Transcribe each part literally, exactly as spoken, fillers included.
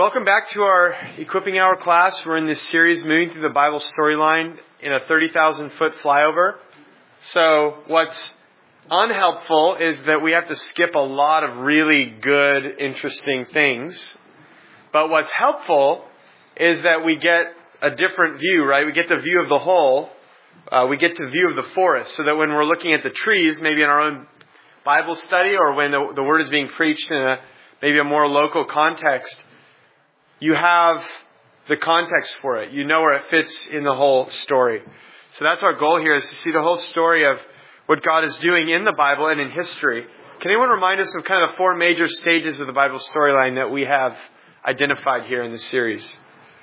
Welcome back to our Equipping Hour class. We're in this series moving through the Bible storyline in a thirty thousand foot flyover. So what's unhelpful is that we have to skip a lot of really good, interesting things. But what's helpful is that we get a different view, right? We get the view of the whole. Uh, we get the view of the forest, so that when we're looking at the trees, maybe in our own Bible study or when the, the word is being preached in a maybe a more local context, you have the context for it. You know where it fits in the whole story. So that's our goal here, is to see the whole story of what God is doing in the Bible and in history. Can anyone remind us of kind of the four major stages of the Bible storyline that we have identified here in this series?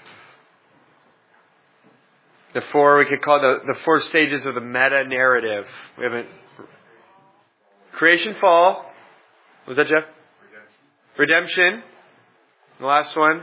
The four, we could call the, the four stages of the meta-narrative. We haven't... Creation, fall. Was that Jeff? Redemption. Redemption. The last one.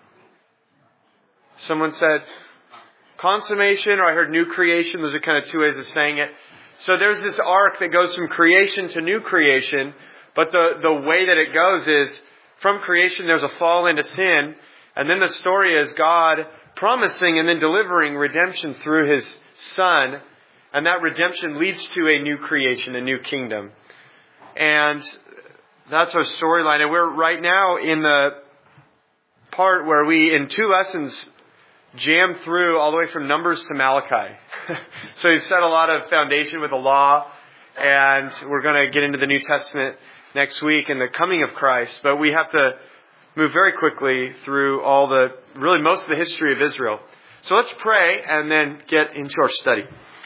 Someone said consummation, or I heard new creation. Those are kind of two ways of saying it. So there's this arc that goes from creation to new creation. But the, the way that it goes is from creation there's a fall into sin. And then the story is God promising and then delivering redemption through His Son. And that redemption leads to a new creation, a new kingdom. And that's our storyline. And we're right now in the part where we, in two lessons, jam through all the way from Numbers to Malachi. So we've set a lot of foundation with the law. And we're going to get into the New Testament next week and the coming of Christ. But we have to move very quickly through all the, really most of the history of Israel. So let's pray and then get into our study.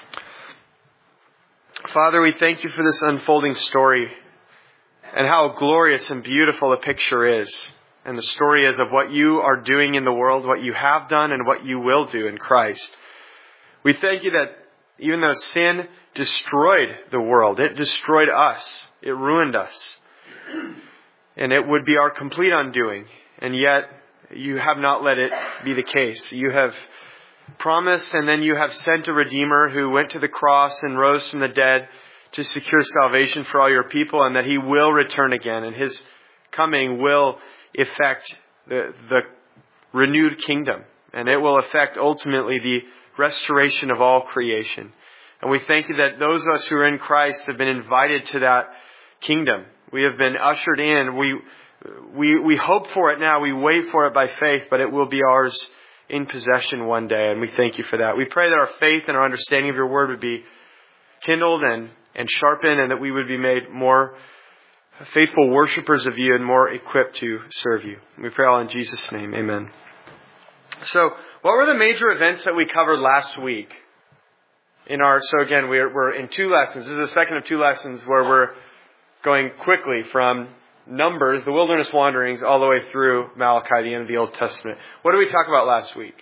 Father, we thank You for this unfolding story and how glorious and beautiful the picture is. And the story is of what You are doing in the world, what You have done and what You will do in Christ. We thank You that even though sin destroyed the world, it destroyed us, it ruined us. And it would be our complete undoing. And yet, You have not let it be the case. You have promised, and then You have sent a Redeemer who went to the cross and rose from the dead to secure salvation for all Your people, and that He will return again. And His coming will effect the, the renewed kingdom. And it will affect ultimately the restoration of all creation. And we thank You that those of us who are in Christ have been invited to that kingdom. We have been ushered in. We, we, we hope for it now. We wait for it by faith, but it will be ours in possession one day. And we thank You for that. We pray that our faith and our understanding of Your word would be kindled and, and sharpened, and that we would be made more faithful worshipers of You and more equipped to serve You. We pray all in Jesus' name. Amen. So, what were the major events that we covered last week? In our, so again, we're, we're in two lessons. This is the second of two lessons where we're going quickly from Numbers, the wilderness wanderings, all the way through Malachi, the end of the Old Testament. What did we talk about last week?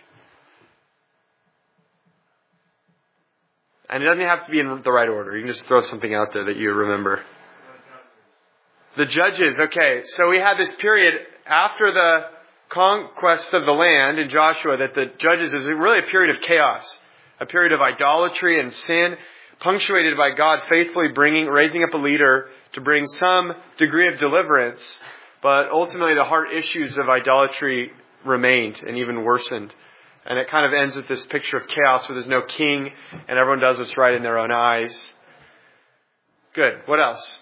And it doesn't have to be in the right order. You can just throw something out there that you remember. The Judges. Okay, so we had this period after the conquest of the land in Joshua that the Judges is really a period of chaos, a period of idolatry and sin, punctuated by God faithfully bringing, raising up a leader to bring some degree of deliverance, but ultimately the heart issues of idolatry remained and even worsened. And it kind of ends with this picture of chaos where there's no king and everyone does what's right in their own eyes. Good. What else?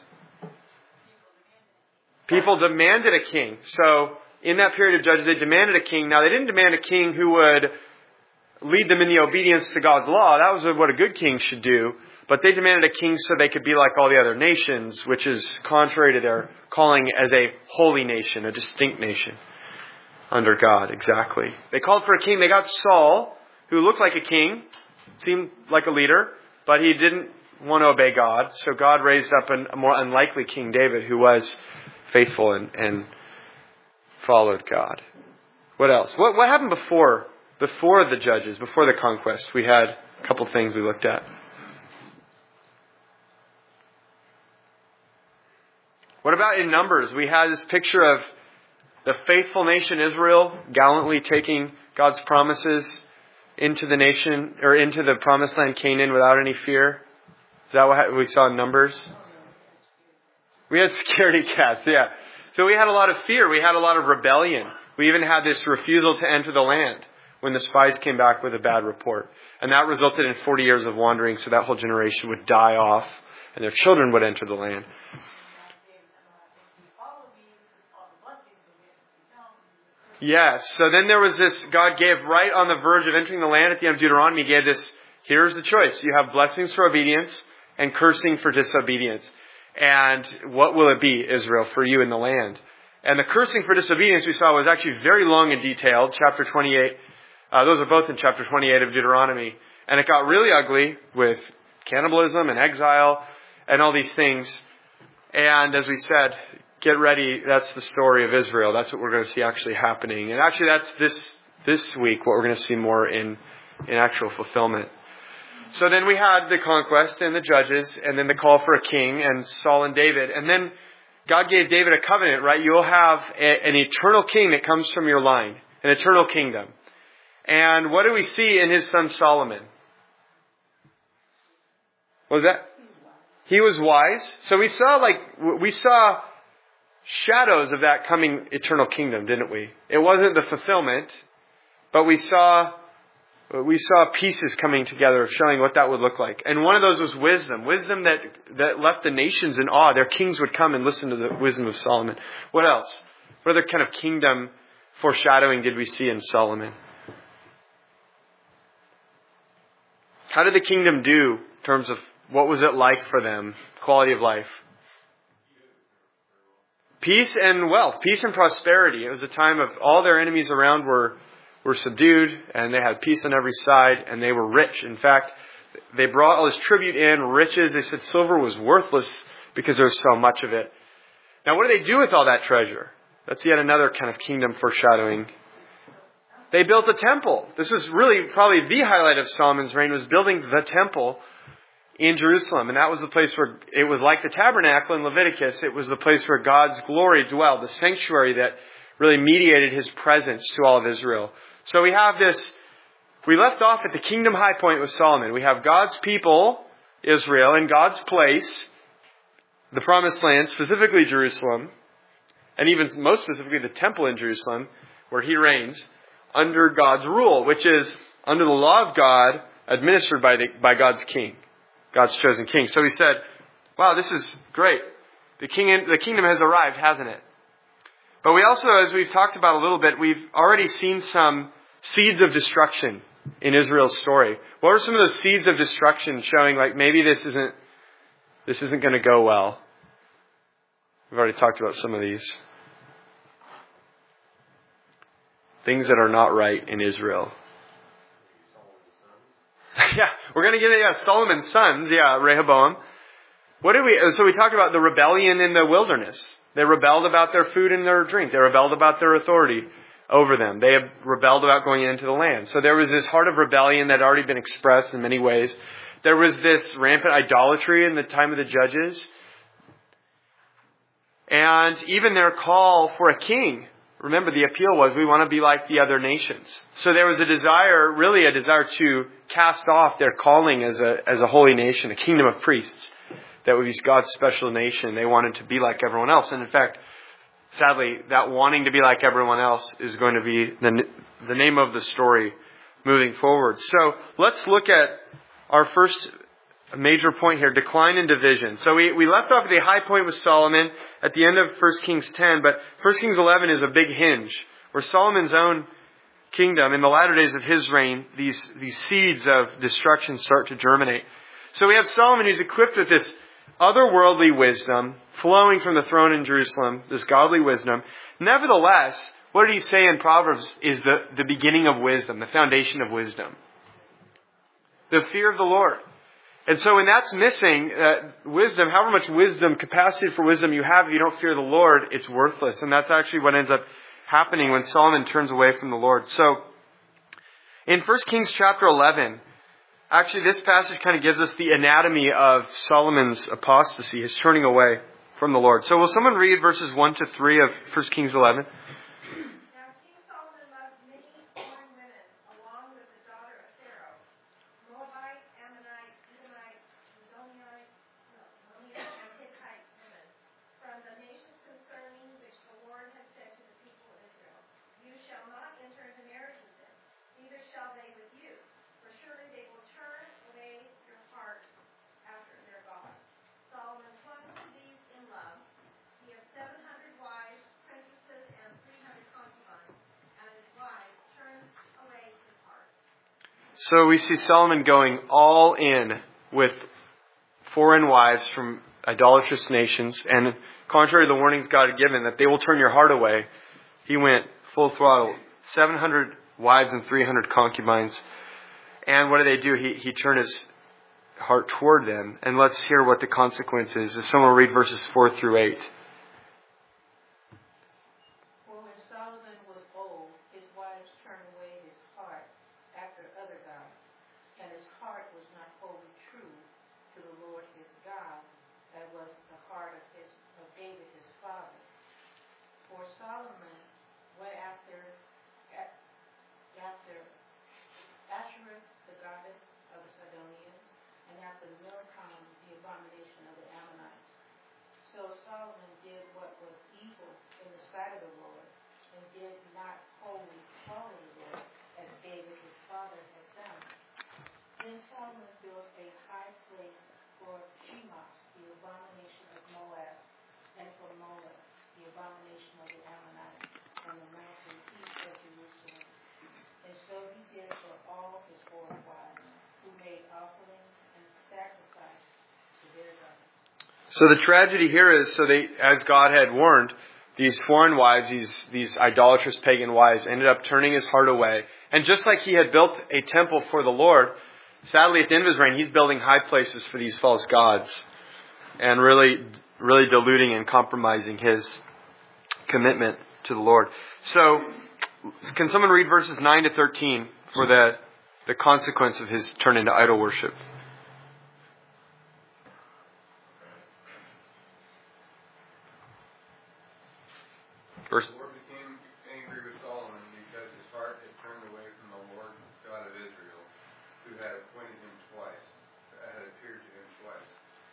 People demanded a king. So in that period of Judges, they demanded a king. Now, they didn't demand a king who would lead them in the obedience to God's law. That was what a good king should do. But they demanded a king so they could be like all the other nations, which is contrary to their calling as a holy nation, a distinct nation under God. Exactly. They called for a king. They got Saul, who looked like a king, seemed like a leader, but he didn't want to obey God. So God raised up a more unlikely King David, who was faithful and, and followed God. What else? What, what happened before, before the Judges, before the conquest? We had a couple things we looked at. What about in Numbers? We had this picture of the faithful nation Israel gallantly taking God's promises into the nation, or into the promised land Canaan without any fear. Is that what we saw in Numbers? We had scaredy cats, yeah. So we had a lot of fear. We had a lot of rebellion. We even had this refusal to enter the land when the spies came back with a bad report. And that resulted in forty years of wandering, so that whole generation would die off and their children would enter the land. Yes, so then there was this, God gave right on the verge of entering the land at the end of Deuteronomy, gave this, here's the choice. You have blessings for obedience and cursing for disobedience. And what will it be, Israel, for you in the land? And the cursing for disobedience we saw was actually very long and detailed, chapter twenty-eight. Uh, those are both in chapter twenty-eight of Deuteronomy. And it got really ugly with cannibalism and exile and all these things. And as we said, get ready. That's the story of Israel. That's what we're going to see actually happening. And actually that's this this week what we're going to see more in, in actual fulfillment. So then we had the conquest and the judges and then the call for a king and Saul and David. And then God gave David a covenant, right? You'll have a, an eternal king that comes from your line, an eternal kingdom. And what do we see in his son Solomon? What was that? He was wise. So we saw like, we saw shadows of that coming eternal kingdom, didn't we? It wasn't the fulfillment, but we saw we saw pieces coming together showing what that would look like. And one of those was wisdom. Wisdom that, that left the nations in awe. Their kings would come and listen to the wisdom of Solomon. What else? What other kind of kingdom foreshadowing did we see in Solomon? How did the kingdom do in terms of what was it like for them? Quality of life. Peace and wealth. Peace and prosperity. It was a time of all their enemies around were were subdued and they had peace on every side and they were rich. In fact, they brought all this tribute in, riches. They said silver was worthless because there was so much of it. Now what do they do with all that treasure? That's yet another kind of kingdom foreshadowing. They built a temple. This was really probably the highlight of Solomon's reign, was building the temple in Jerusalem. And that was the place where it was like the tabernacle in Leviticus. It was the place where God's glory dwelled, the sanctuary that really mediated his presence to all of Israel. So we have this, we left off at the kingdom high point with Solomon. We have God's people, Israel, in God's place, the promised land, specifically Jerusalem, and even most specifically the temple in Jerusalem, where he reigns, under God's rule, which is under the law of God, administered by the, by God's king, God's chosen king. So he said, wow, this is great. The king, the kingdom has arrived, hasn't it? But we also, as we've talked about a little bit, we've already seen some seeds of destruction in Israel's story. What are some of those seeds of destruction showing like maybe this isn't, this isn't going to go well? We've already talked about some of these. Things that are not right in Israel. yeah, we're going to get it. Yeah, Solomon's sons. Yeah, Rehoboam. What did we? So we talked about the rebellion in the wilderness. They rebelled about their food and their drink. They rebelled about their authority over them. They have rebelled about going into the land. So there was this heart of rebellion that had already been expressed in many ways. There was this rampant idolatry in the time of the judges. And even their call for a king. Remember, the appeal was we want to be like the other nations. So there was a desire, really a desire to cast off their calling as a as a holy nation, a kingdom of priests. That would be God's special nation. They wanted to be like everyone else. And in fact, sadly, that wanting to be like everyone else is going to be the, the name of the story moving forward. So let's look at our first major point here, decline and division. So we, we left off at the high point with Solomon at the end of First Kings ten, but First Kings eleven is a big hinge where Solomon's own kingdom, in the latter days of his reign, these, these seeds of destruction start to germinate. So we have Solomon who's equipped with this otherworldly wisdom flowing from the throne in Jerusalem, this godly wisdom. Nevertheless, what did he say in Proverbs is the, the beginning of wisdom, the foundation of wisdom? The fear of the Lord. And so when that's missing, uh, wisdom, however much wisdom, capacity for wisdom you have, if you don't fear the Lord, it's worthless. And that's actually what ends up happening when Solomon turns away from the Lord. So in First Kings chapter eleven, actually, this passage kind of gives us the anatomy of Solomon's apostasy, his turning away from the Lord. So will someone read verses one to three of First Kings eleven? Now King Solomon loved many foreign women, along with the daughter of Pharaoh, Moabite, Ammonite, Edomite, Zidoniite, Ammoniite, and Hittite women, from the nations concerning which the Lord had said to the people of Israel, you So we see Solomon going all in with foreign wives from idolatrous nations. And contrary to the warnings God had given that they will turn your heart away, he went full throttle. seven hundred wives and three hundred concubines. And what did they do? He, he turned his heart toward them. And let's hear what the consequence is. If someone will read verses four through eight. For when Solomon was old, his wives turned away his heart after other gods, and his heart was not wholly true to the Lord his God, that was the heart of his of David his father. For Solomon went after after Ashereth, the goddess of the Sidonians, and after Milcom, the abomination of the Ammonites. So Solomon did what was evil in the sight of the Lord, and did not wholly follow the Lord, as David his father had done. Then Solomon built a high place for Chemosh, the abomination of Moab, and for Moab, the abomination of the Ammonites, on the mountain east of Jerusalem. And so he did for all his foreign wives, who made offerings and sacrificed to their gods. So the tragedy here is, so they, as God had warned, these foreign wives, these, these idolatrous pagan wives, ended up turning his heart away. And just like he had built a temple for the Lord, sadly at the end of his reign, he's building high places for these false gods. And really, really diluting and compromising his commitment to the Lord. So, can someone read verses nine to thirteen for the, the consequence of his turn into idol worship? Verse. The Lord became angry with Solomon because his heart had turned away from the Lord God of Israel, who had appointed him twice, had appeared to him twice,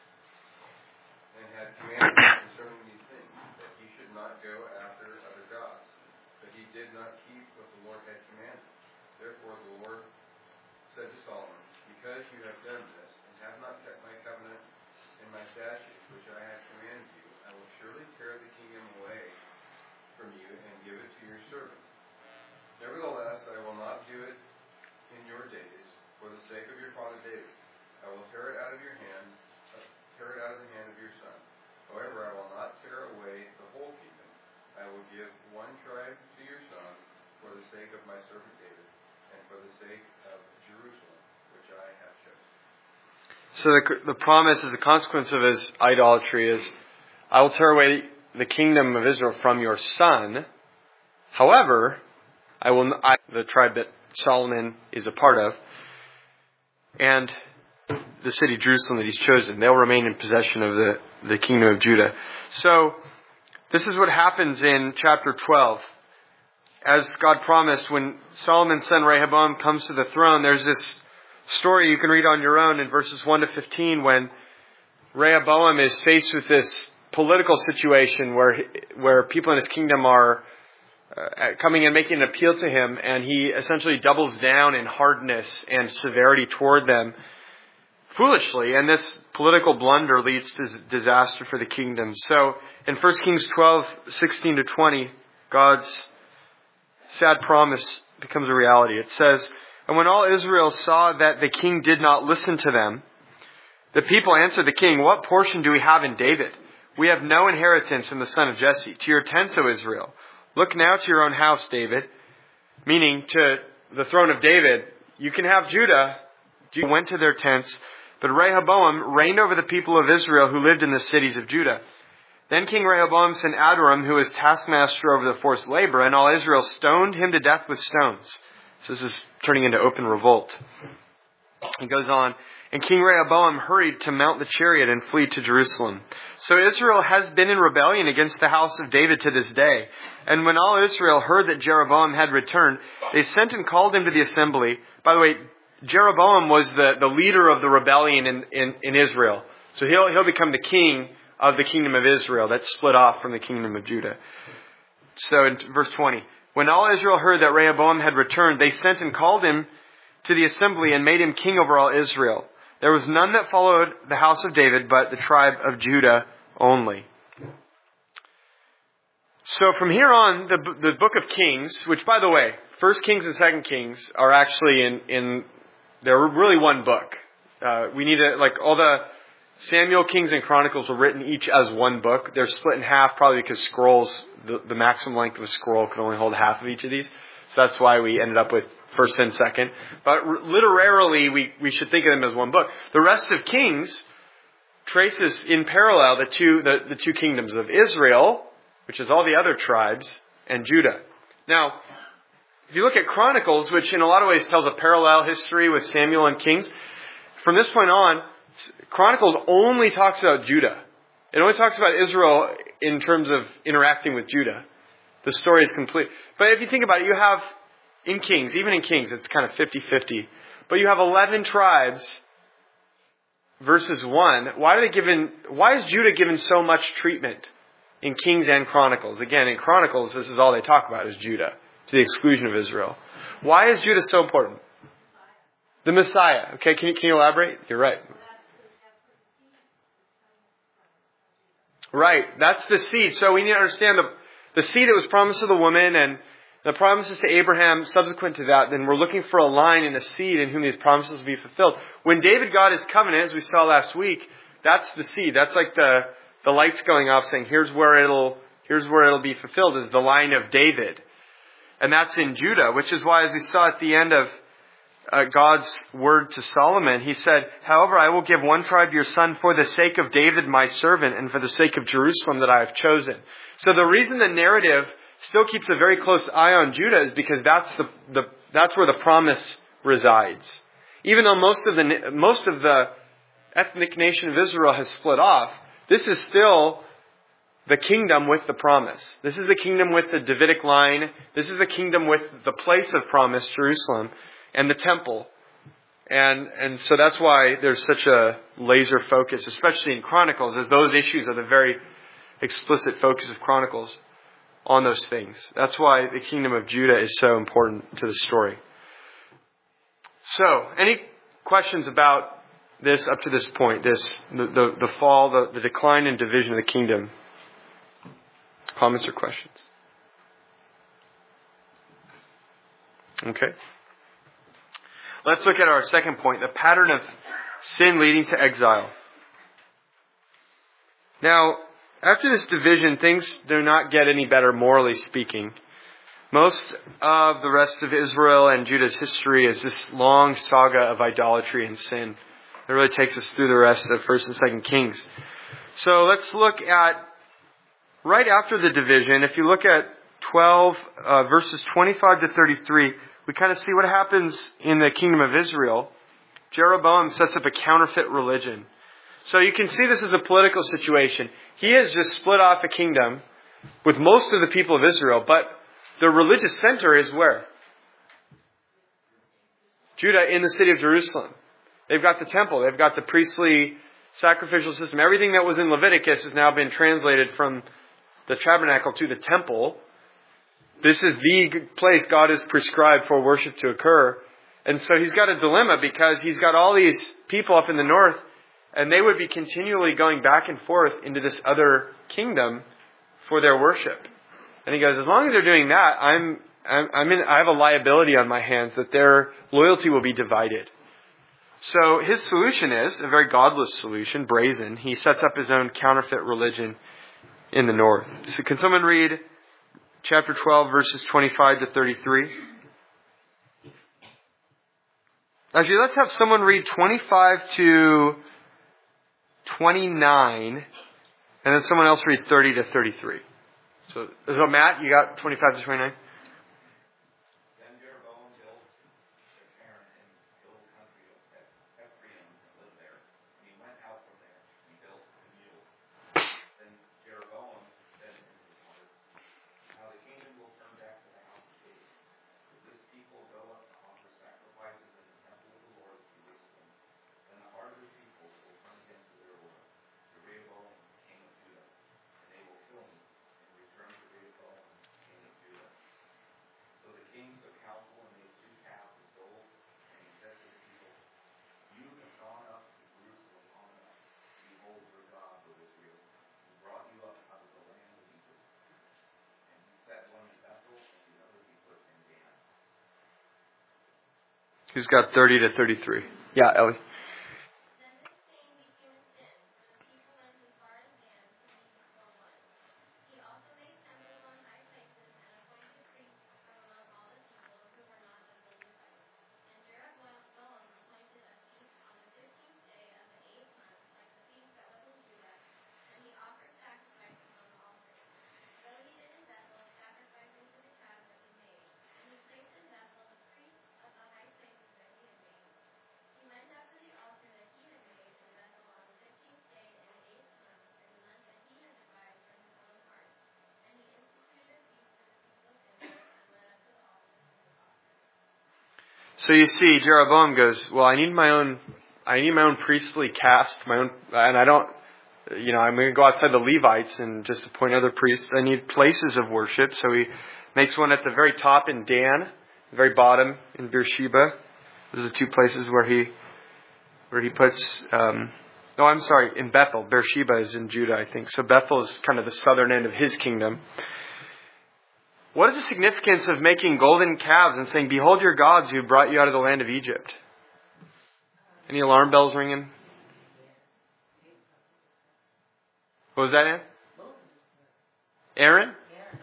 and had commanded him concerning these things, that he should not go after other gods. But he did not keep what the Lord had commanded. Therefore the Lord said to Solomon, because you have done this, and have not kept my covenant and my statutes, which I have commanded you, I will surely tear the kingdom away from you and give it to your servant. Nevertheless, I will not do it in your days for the sake of your father David. I will tear it out of your hand, uh, tear it out of the hand of your son. However, I will not tear away the whole kingdom. I will give one tribe to your son for the sake of my servant David and for the sake of Jerusalem, which I have chosen. So the, the promise as a consequence of his idolatry is, I will tear away the kingdom of Israel from your son. However, I will, I, the tribe that Solomon is a part of, and the city of Jerusalem that he's chosen, they'll remain in possession of the, the kingdom of Judah. So, this is what happens in chapter twelve. As God promised, when Solomon's son Rehoboam comes to the throne, there's this story you can read on your own in verses one to fifteen when Rehoboam is faced with this political situation where where people in his kingdom are uh, coming and making an appeal to him, and he essentially doubles down in hardness and severity toward them foolishly, and this political blunder leads to disaster for the kingdom. So in First Kings twelve, sixteen to twenty, God's sad promise becomes a reality. It says, and when all Israel saw that the king did not listen to them, the people answered the king, what portion do we have in David? We have no inheritance in the son of Jesse. To your tents, O Israel. Look now to your own house, David. Meaning to the throne of David. You can have Judah. Judah went to their tents. But Rehoboam reigned over the people of Israel who lived in the cities of Judah. Then King Rehoboam sent Adoram, who was taskmaster over the forced labor, and all Israel stoned him to death with stones. So this is turning into open revolt. He goes on. And King Rehoboam hurried to mount the chariot and flee to Jerusalem. So Israel has been in rebellion against the house of David to this day. And when all Israel heard that Jeroboam had returned, they sent and called him to the assembly. By the way, Jeroboam was the, the leader of the rebellion in, in, in Israel. So he'll, he'll become the king of the kingdom of Israel. That's split off from the kingdom of Judah. So in verse twenty, when all Israel heard that Rehoboam had returned, they sent and called him to the assembly and made him king over all Israel. There was none that followed the house of David, but the tribe of Judah only. So from here on, the, the book of Kings, which by the way, First Kings and Second Kings are actually in, in they're really one book. Uh, we need to, like, all the Samuel, Kings, and Chronicles were written each as one book. They're split in half probably because scrolls, the, the maximum length of a scroll could only hold half of each of these. So that's why we ended up with first and second. But r- literarily, we, we should think of them as one book. The rest of Kings traces in parallel the two, the, the two kingdoms of Israel, which is all the other tribes, and Judah. Now, if you look at Chronicles, which in a lot of ways tells a parallel history with Samuel and Kings, from this point on, Chronicles only talks about Judah. It only talks about Israel in terms of interacting with Judah. The story is complete. But if you think about it, you have, in Kings, even in Kings, it's kind of fifty-fifty. But you have eleven tribes versus one. Why are they given, why is Judah given so much treatment in Kings and Chronicles? Again, in Chronicles, this is all they talk about is Judah, to the exclusion of Israel. Why is Judah so important? The Messiah. Okay, can you, can you elaborate? You're right. Right, that's the seed. So we need to understand the, the seed that was promised to the woman and the promises to Abraham subsequent to that. Then we're looking for a line in a seed in whom these promises will be fulfilled. When David got his covenant, as we saw last week, that's the seed. That's like the, the lights going off saying, here's where it'll, here's where it'll be fulfilled, is the line of David. And that's in Judah, which is why, as we saw at the end of uh, God's word to Solomon, he said, however, I will give one tribe to your son for the sake of David, my servant, and for the sake of Jerusalem that I have chosen. So the reason the narrative still keeps a very close eye on Judah is because that's the, the that's where the promise resides. Even though most of the most of the ethnic nation of Israel has split off, this is still the kingdom with the promise. This is the kingdom with the Davidic line. This is the kingdom with the place of promise, Jerusalem, and the temple. And and so that's why there's such a laser focus, especially in Chronicles, as those issues are the very explicit focus of Chronicles on those things. That's why the kingdom of Judah is so important to the story. So, any questions about this up to this point? This the the, the fall, the, the decline and division of the kingdom. Comments or questions? Okay. Let's look at our second point, the pattern of sin leading to exile. Now, after this division, things do not get any better morally speaking. Most of the rest of Israel and Judah's history is this long saga of idolatry and sin. It really takes us through the rest of First and Second Kings. So let's look at, right after the division, if you look at twelve, uh, verses twenty-five to thirty-three, we kind of see what happens in the kingdom of Israel. Jeroboam sets up a counterfeit religion. So you can see this as a political situation. He has just split off a kingdom with most of the people of Israel, but the religious center is where? Judah, in the city of Jerusalem. They've got the temple. They've got the priestly sacrificial system. Everything that was in Leviticus has now been translated from the tabernacle to the temple. This is the place God has prescribed for worship to occur. And so he's got a dilemma because he's got all these people up in the north, and they would be continually going back and forth into this other kingdom for their worship. And he goes, as long as they're doing that, I'm, I'm, I'm in, I have a liability on my hands that their loyalty will be divided. So his solution is a very godless solution, brazen. He sets up his own counterfeit religion in the north. So can someone read chapter twelve, verses twenty-five to thirty-three? Actually, let's have someone read twenty-five to twenty-nine, and then someone else read thirty to thirty-three. So, so Matt, you got twenty-five to twenty-nine? Then Jeroboam built Shephar in the hill country of Ephraim and lived there. And he went out from there and built Peniel. Then Jeroboam said in his heart, now the kingdom will turn back to the house of David. If this people go up to offer sacrifices in the temple of the Lord in Jerusalem, then the heart of the people will turn again to their Lord, to Rehoboam, king of Judah, and they will kill me and return to Rehoboam, king of Judah. Who's got thirty to thirty-three? Yeah, Ellie. So you see, Jeroboam goes, well, I need my own, I need my own priestly caste, my own, and I don't, you know, I'm going to go outside the Levites and just appoint other priests. I need places of worship. So he makes one at the very top in Dan, the very bottom in Beersheba. Those are the two places where he, where he puts, um, no, I'm sorry, in Bethel. Beersheba is in Judah, I think. So Bethel is kind of the southern end of his kingdom. What is the significance of making golden calves and saying, behold your gods who brought you out of the land of Egypt? Any alarm bells ringing? What was that, Ann? Aaron?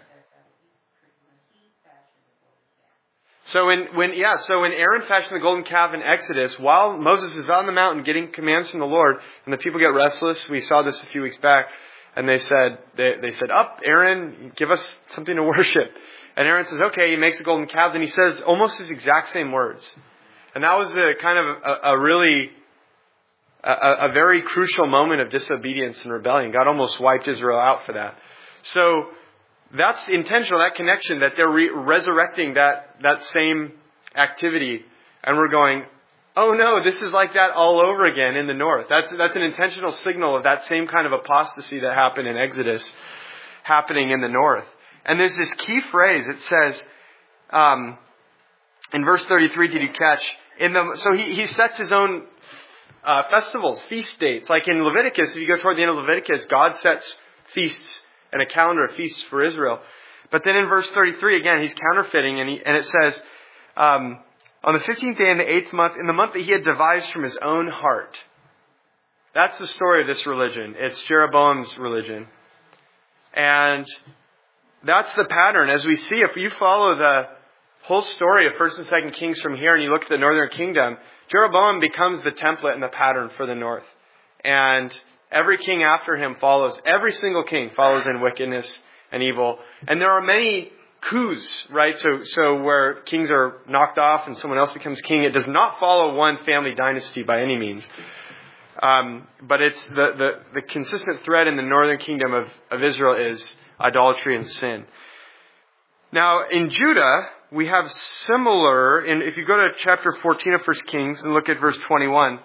So when, when, yeah, so when Aaron fashioned the golden calf in Exodus, while Moses is on the mountain getting commands from the Lord, and the people get restless, we saw this a few weeks back, and they said, they, they said, up, Aaron, give us something to worship. And Aaron says, okay, he makes a golden calf, and he says almost his exact same words. And that was a kind of a, a really, a, a very crucial moment of disobedience and rebellion. God almost wiped Israel out for that. So that's intentional, that connection, that they're re- resurrecting that, that same activity. And we're going, oh no, this is like that all over again in the north. That's, that's an intentional signal of that same kind of apostasy that happened in Exodus happening in the north. And there's this key phrase. It says, um, in verse thirty-three, did you catch? In the, so he, he sets his own uh, festivals, feast dates. Like in Leviticus, if you go toward the end of Leviticus, God sets feasts and a calendar of feasts for Israel. But then in verse thirty-three, again, he's counterfeiting, and, he, and it says, um, on the fifteenth day in the eighth month, in the month that he had devised from his own heart. That's the story of this religion. It's Jeroboam's religion. And that's the pattern. As we see, if you follow the whole story of First and Second Kings from here and you look at the northern kingdom, Jeroboam becomes the template and the pattern for the north. And every king after him follows. Every single king follows in wickedness and evil. And there are many coups, right? So, so where kings are knocked off and someone else becomes king. It does not follow one family dynasty by any means. Um, but it's the, the, the consistent thread in the northern kingdom of, of Israel is idolatry and sin. Now, in Judah, we have similar, and if you go to chapter fourteen of First Kings and look at verse twenty-one,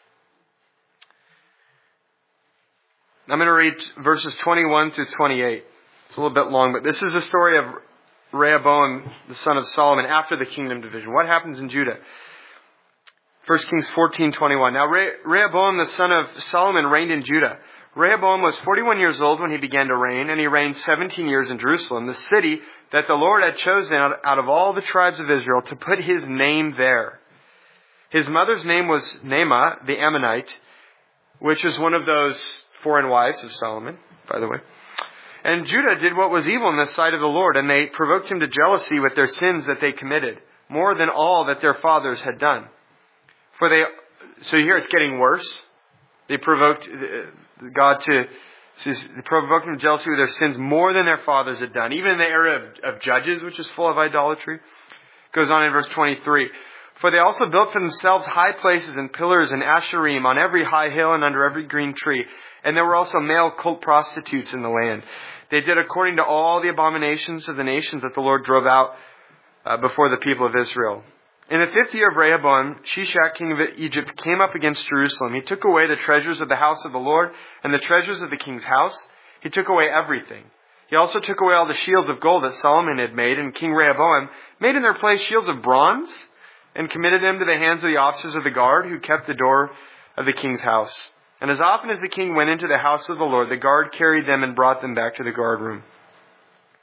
I'm going to read verses twenty-one through twenty-eight. It's a little bit long, but this is the story of Rehoboam, the son of Solomon, after the kingdom division. What happens in Judah? First Kings fourteen twenty-one. Now Re- Rehoboam, the son of Solomon, reigned in Judah. Rehoboam was forty-one years old when he began to reign, and he reigned seventeen years in Jerusalem, the city that the Lord had chosen out of all the tribes of Israel to put his name there. His mother's name was Naamah, the Ammonite, which was one of those foreign wives of Solomon, by the way. And Judah did what was evil in the sight of the Lord, and they provoked him to jealousy with their sins that they committed, more than all that their fathers had done. For they, so here it's getting worse. They provoked God to, they provoked him to jealousy with their sins more than their fathers had done. Even in the era of, of Judges, which is full of idolatry. It goes on in verse twenty-three. For they also built for themselves high places and pillars and asherim on every high hill and under every green tree. And there were also male cult prostitutes in the land. They did according to all the abominations of the nations that the Lord drove out uh, before the people of Israel. In the fifth year of Rehoboam, Shishak, king of Egypt, came up against Jerusalem. He took away the treasures of the house of the Lord and the treasures of the king's house. He took away everything. He also took away all the shields of gold that Solomon had made, and King Rehoboam made in their place shields of bronze and committed them to the hands of the officers of the guard who kept the door of the king's house. And as often as the king went into the house of the Lord, the guard carried them and brought them back to the guard room.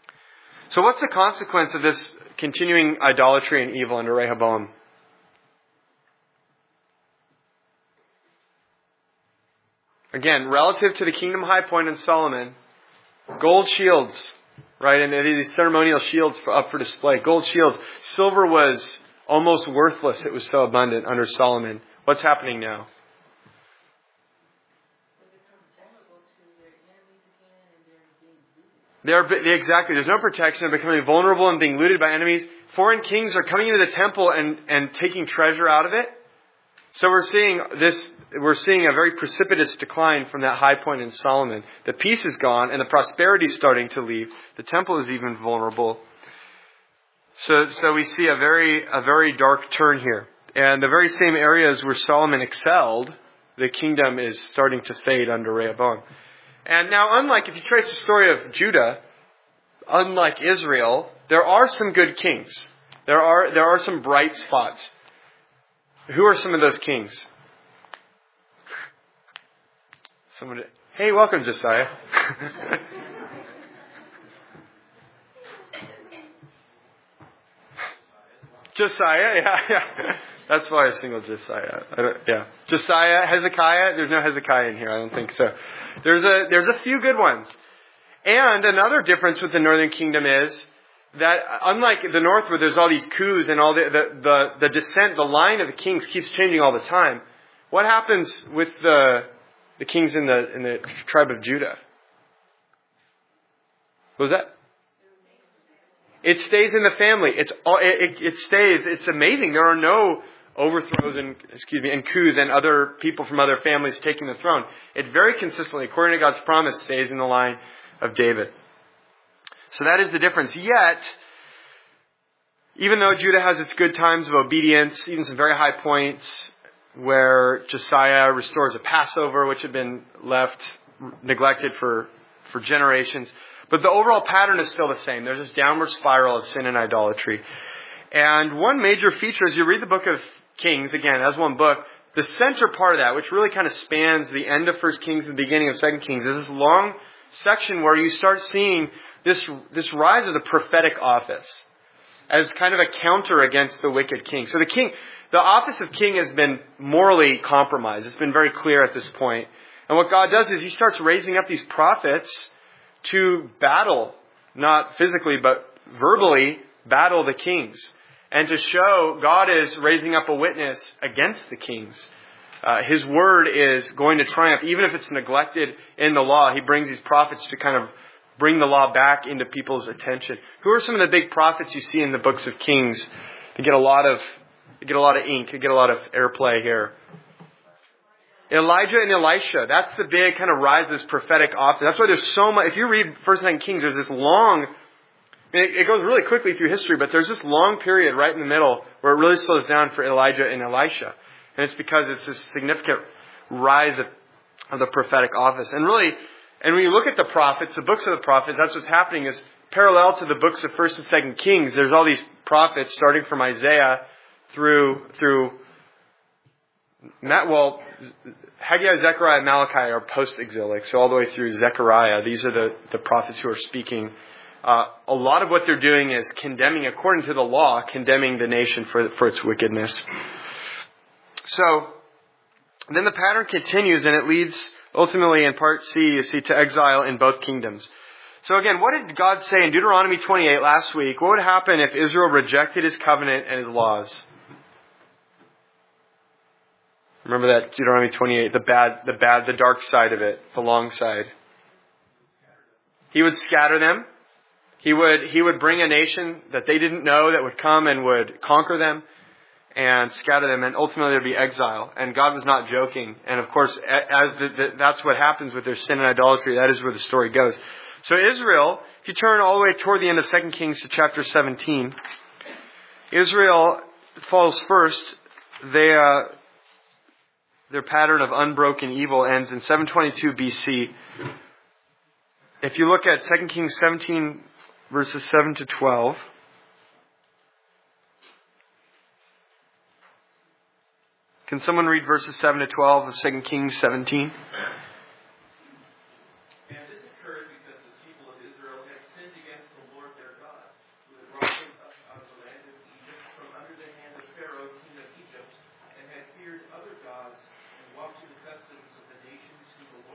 So what's the consequence of this continuing idolatry and evil under Rehoboam? Again, relative to the kingdom high point in Solomon, gold shields, right? And these ceremonial shields for, up for display. Gold shields. Silver was almost worthless. It was so abundant under Solomon. What's happening now? They're, exactly. There's no protection. They're becoming vulnerable and being looted by enemies. Foreign kings are coming into the temple and, and taking treasure out of it. So we're seeing this, we're seeing a very precipitous decline from that high point in Solomon. The peace is gone and the prosperity is starting to leave. The temple is even vulnerable. So, so we see a very, a very dark turn here. And the very same areas where Solomon excelled, the kingdom is starting to fade under Rehoboam. And now, unlike, if you trace the story of Judah, unlike Israel, there are some good kings. There are, there are some bright spots. Who are some of those kings? Someone, hey, welcome, Josiah. Josiah, yeah, yeah. That's why I singled Josiah. I don't, yeah, Josiah, Hezekiah. There's no Hezekiah in here. I don't think so. There's a there's a few good ones. And another difference with the northern kingdom is that unlike the north, where there's all these coups and all the the the, the descent, the line of the kings keeps changing all the time. What happens with the the kings in the in the tribe of Judah? What was that? It stays in the family. It's all, it, it stays. It's amazing. There are no overthrows and excuse me and coups and other people from other families taking the throne. It very consistently, according to God's promise, stays in the line of David. So that is the difference. Yet, even though Judah has its good times of obedience, even some very high points where Josiah restores a Passover, which had been left neglected for for generations. But the overall pattern is still the same. There's this downward spiral of sin and idolatry. And one major feature, as you read the book of Kings, again, as one book, the center part of that, which really kind of spans the end of First Kings and the beginning of Second Kings, is this long section where you start seeing this, this rise of the prophetic office as kind of a counter against the wicked king. So the king, the office of king has been morally compromised. It's been very clear at this point. And what God does is He starts raising up these prophets to battle, not physically, but verbally, battle the kings. And to show God is raising up a witness against the kings. Uh, his word is going to triumph. Even if it's neglected in the law, He brings these prophets to kind of bring the law back into people's attention. Who are some of the big prophets you see in the books of Kings? They get a lot of, they get a lot of ink, they get a lot of airplay here. Elijah and Elisha, that's the big kind of rise of this prophetic office. That's why there's so much. If you read First and Second Kings, there's this long, it, it goes really quickly through history, but there's this long period right in the middle where it really slows down for Elijah and Elisha. And it's because it's this significant rise of, of the prophetic office. And really, and when you look at the prophets, the books of the prophets, that's what's happening is parallel to the books of First and Second Kings, there's all these prophets starting from Isaiah through, through, well, Haggai, Zechariah, and Malachi are post-exilic, so all the way through Zechariah. These are the, the prophets who are speaking. Uh, a lot of what they're doing is condemning, according to the law, condemning the nation for, for its wickedness. So, then the pattern continues, and it leads ultimately in part C, you see, to exile in both kingdoms. So again, what did God say in Deuteronomy twenty-eight last week? What would happen if Israel rejected His covenant and His laws? Remember that Deuteronomy twenty-eight, the bad, the bad, the dark side of it, the long side. He would scatter them. He would, he would bring a nation that they didn't know that would come and would conquer them and scatter them, and ultimately there'd be exile. And God was not joking. And of course, as the, the, that's what happens with their sin and idolatry, that is where the story goes. So Israel, if you turn all the way toward the end of Second Kings to chapter seventeen, Israel falls first. They, uh, Their pattern of unbroken evil ends in seven twenty-two B C. If you look at Second Kings seventeen, verses seven to twelve. Can someone read verses seven to twelve of Second Kings seventeen? And this occurred because the people of Israel had sinned against the Lord their God, who had brought them up out of the land of Egypt from under the hand of Pharaoh, king of Egypt, and had feared other gods and walked in the customs of the nations whom the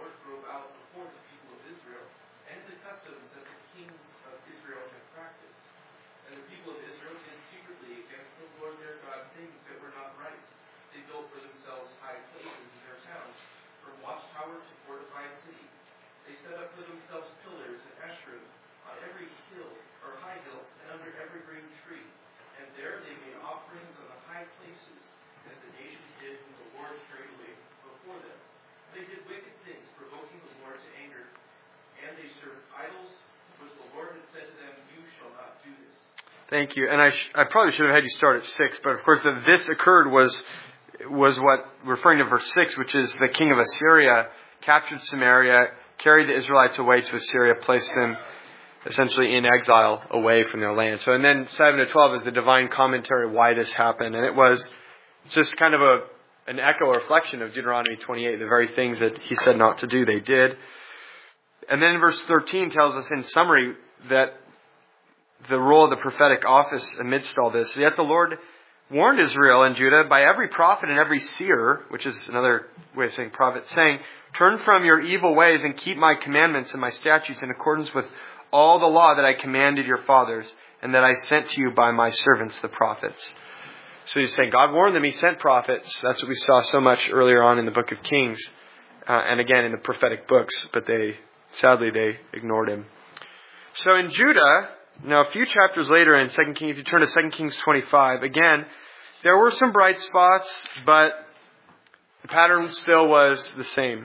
high places that the nations did whom the Lord carried away before them. They did wicked things, provoking the Lord to anger, and they served idols, which the Lord had said to them, you shall not do this. Thank you. And I sh- I probably should have had you start at six, but of course that this occurred was was what referring to verse six, which is the king of Assyria captured Samaria, carried the Israelites away to Assyria, placed them essentially in exile away from their land. So and then seven to twelve is the divine commentary why this happened, and it was just kind of a an echo or reflection of Deuteronomy twenty-eight, the very things that he said not to do, they did. And then verse thirteen tells us in summary that the role of the prophetic office amidst all this. Yet the Lord warned Israel and Judah by every prophet and every seer, which is another way of saying prophet, saying, turn from your evil ways and keep my commandments and my statutes in accordance with all the law that I commanded your fathers and that I sent to you by my servants, the prophets. So he's saying God warned them, he sent prophets. That's what we saw so much earlier on in the book of Kings. Uh, and again in the prophetic books, but they, sadly, they ignored him. So in Judah, now a few chapters later in Second Kings, if you turn to Second Kings twenty-five, again, there were some bright spots, but the pattern still was the same.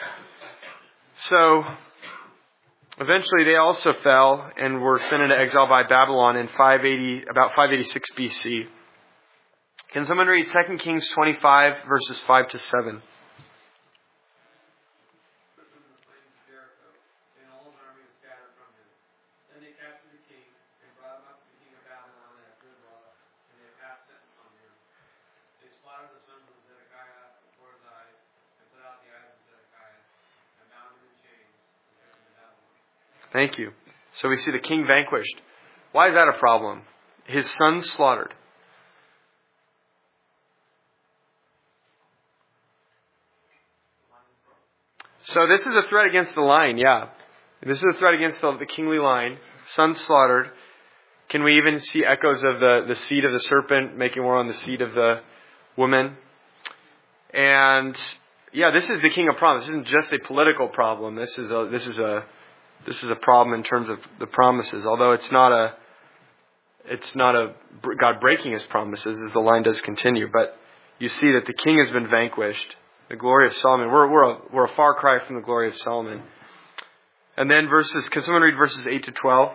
So eventually they also fell and were sent into exile by Babylon in five eighty, about five eighty-six B C. Can someone read Second Kings twenty-five, verses five to seven? Thank you. So we see the king vanquished. Why is that a problem? His sons slaughtered. So this is a threat against the line, yeah. This is a threat against the, the kingly line. Sons slaughtered. Can we even see echoes of the, the seed of the serpent making war on the seed of the woman? And yeah, this is the king of promise. This isn't just a political problem. This is a this is a This is a problem in terms of the promises, although it's not a, it's not a God breaking his promises as the line does continue. But you see that the king has been vanquished. The glory of Solomon. We're we're a, we're a far cry from the glory of Solomon. And then verses. Can someone read verses eight to twelve?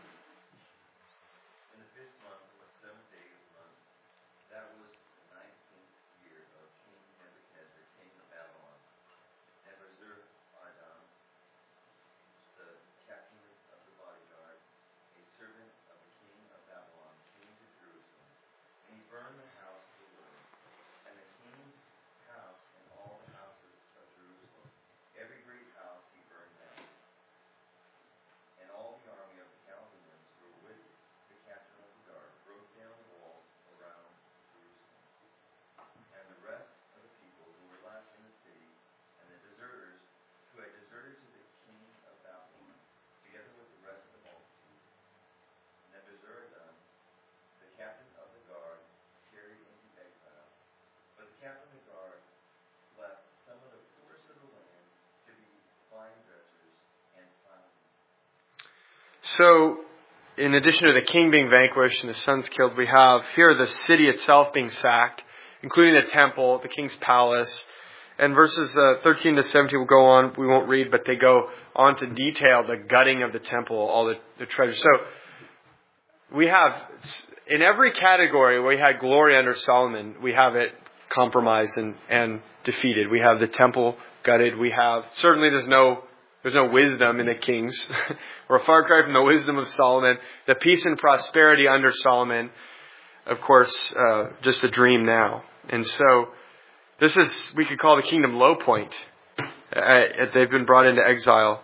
So, in addition to the king being vanquished and the sons killed, we have here the city itself being sacked, including the temple, the king's palace. And verses uh, thirteen to seventeen will go on. We won't read, but they go on to detail the gutting of the temple, all the, the treasure. So, we have, in every category where we had glory under Solomon, we have it compromised and, and defeated. We have the temple gutted. We have, certainly there's no There's no wisdom in the kings. We're a far cry from the wisdom of Solomon. The peace and prosperity under Solomon, of course, uh, just a dream now. And so, this is, we could call the kingdom low point. Uh, they've been brought into exile.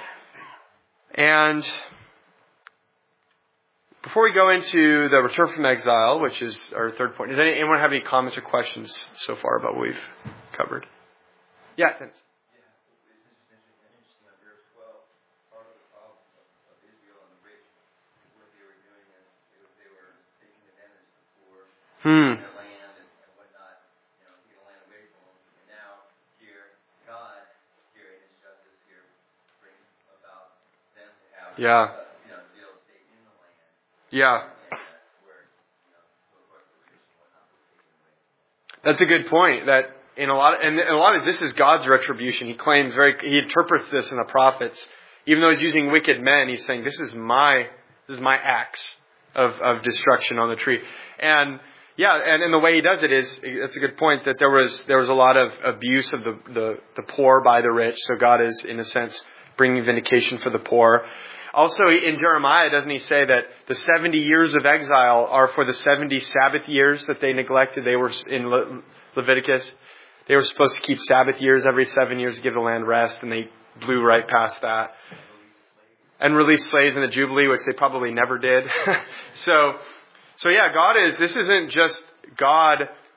And before we go into the return from exile, which is our third point, does anyone have any comments or questions so far about what we've covered? Yeah, thanks. Hmm. Their land and, and whatnot, you know, take the land away from them. And now here, God, here in His justice here, brings about them to have, Yeah. uh, you know, to be able to stay in the land. Yeah. And, uh, where, you know, of course, the rich and whatnot was taken That's a good point. That in a lot, of, and a lot of this is God's retribution. He claims very, he interprets this in the prophets. Even though he's using wicked men, he's saying, "This is my, this is my axe of of destruction on the tree." And yeah, and, and the way he does it is, that's a good point. That there was there was a lot of abuse of the the, the poor by the rich. So God is, in a sense, bringing vindication for the poor. Also, in Jeremiah, doesn't he say that the seventy years of exile are for the seventy Sabbath years that they neglected? They were in Le- Leviticus. They were supposed to keep Sabbath years every seven years to give the land rest, and they blew right past that. And release slaves in the Jubilee, which they probably never did. so, so yeah, God is, this isn't just God,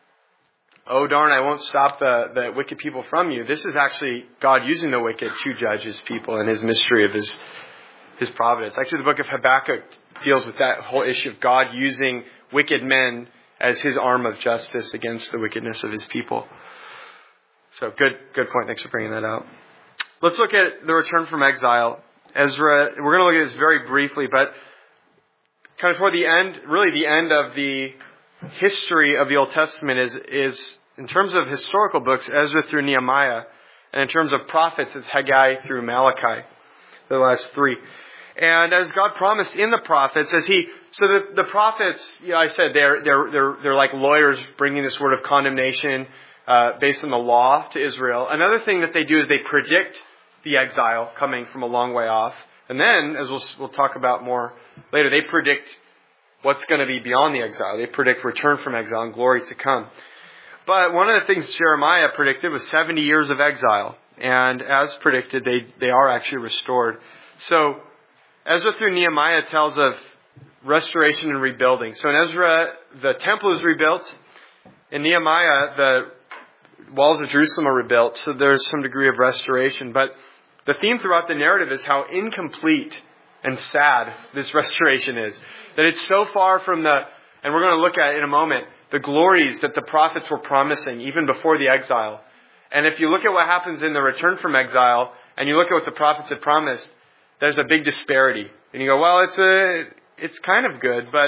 oh darn, I won't stop the, the wicked people from you. This is actually God using the wicked to judge his people and his mystery of his His providence. Actually, the book of Habakkuk deals with that whole issue of God using wicked men as his arm of justice against the wickedness of his people. So good, good point. Thanks for bringing that out. Let's look at the return from exile. Ezra, we're going to look at this very briefly, but kind of toward the end, really the end of the history of the Old Testament is, is in terms of historical books, Ezra through Nehemiah, and in terms of prophets, it's Haggai through Malachi, the last three. And as God promised in the prophets, as He, so the, the prophets, you know, I said they're they're they're they're like lawyers bringing this word of condemnation uh, based on the law to Israel. Another thing that they do is they predict the exile coming from a long way off, and then, as we'll we'll talk about more later, they predict what's going to be beyond the exile. They predict return from exile and glory to come. But one of the things Jeremiah predicted was seventy years of exile, and as predicted, they they are actually restored. So Ezra through Nehemiah tells of restoration and rebuilding. So in Ezra, the temple is rebuilt. In Nehemiah, the walls of Jerusalem are rebuilt. So there's some degree of restoration. But the theme throughout the narrative is how incomplete and sad this restoration is. That it's so far from the, and we're going to look at in a moment, the glories that the prophets were promising even before the exile. And if you look at what happens in the return from exile, and you look at what the prophets had promised, there's a big disparity. And you go, well, it's a, it's kind of good, but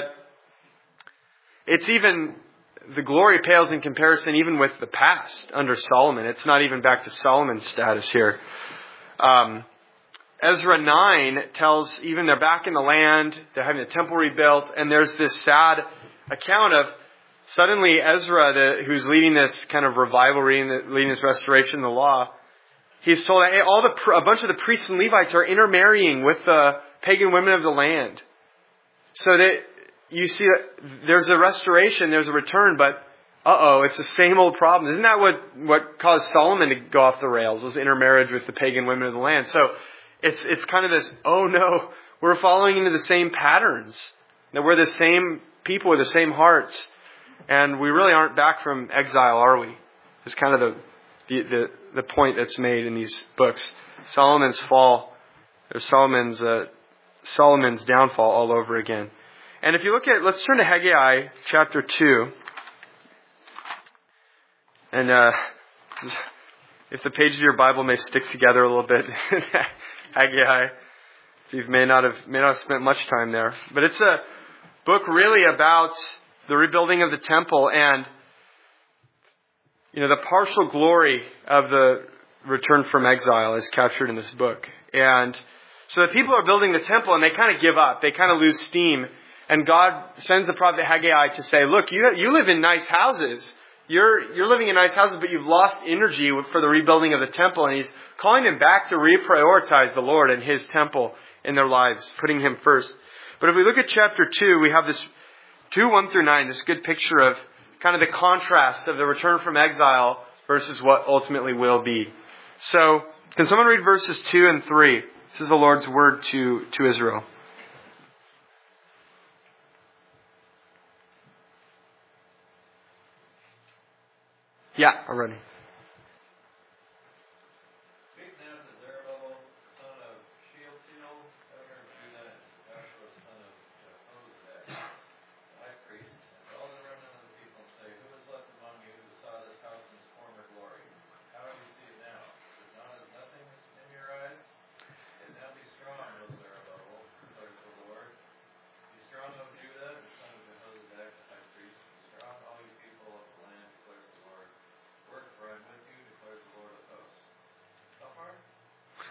it's even, the glory pales in comparison even with the past under Solomon. It's not even back to Solomon's status here. Um, Ezra nine tells even they're back in the land, they're having the temple rebuilt, and there's this sad account of suddenly Ezra, the, who's leading this kind of revival, leading, leading this restoration of the law, he's told that hey, all the a bunch of the priests and Levites are intermarrying with the pagan women of the land. So that you see that there's a restoration, there's a return, but uh-oh, it's the same old problem. Isn't that what, what caused Solomon to go off the rails, was intermarriage with the pagan women of the land? So it's it's kind of this, oh no, we're following into the same patterns. That we're the same people with the same hearts. And we really aren't back from exile, are we? It's kind of the the, the, the point that's made in these books. Solomon's fall, or Solomon's uh, Solomon's downfall all over again. And if you look at, let's turn to Haggai chapter two. And uh, if the pages of your Bible may stick together a little bit, Haggai, you may not have may not have spent much time there, but it's a book really about the rebuilding of the temple and, you know, the partial glory of the return from exile is captured in this book. And so the people are building the temple and they kind of give up. They kind of lose steam. And God sends the prophet Haggai to say, look, you you live in nice houses. You're you're living in nice houses, but you've lost energy for the rebuilding of the temple. And he's calling them back to reprioritize the Lord and His temple in their lives, putting Him first. But if we look at chapter two, we have this two, one through nine, this good picture of kind of the contrast of the return from exile versus what ultimately will be. So, can someone read verses two and three? This is the Lord's word to, to Israel. Yeah, already.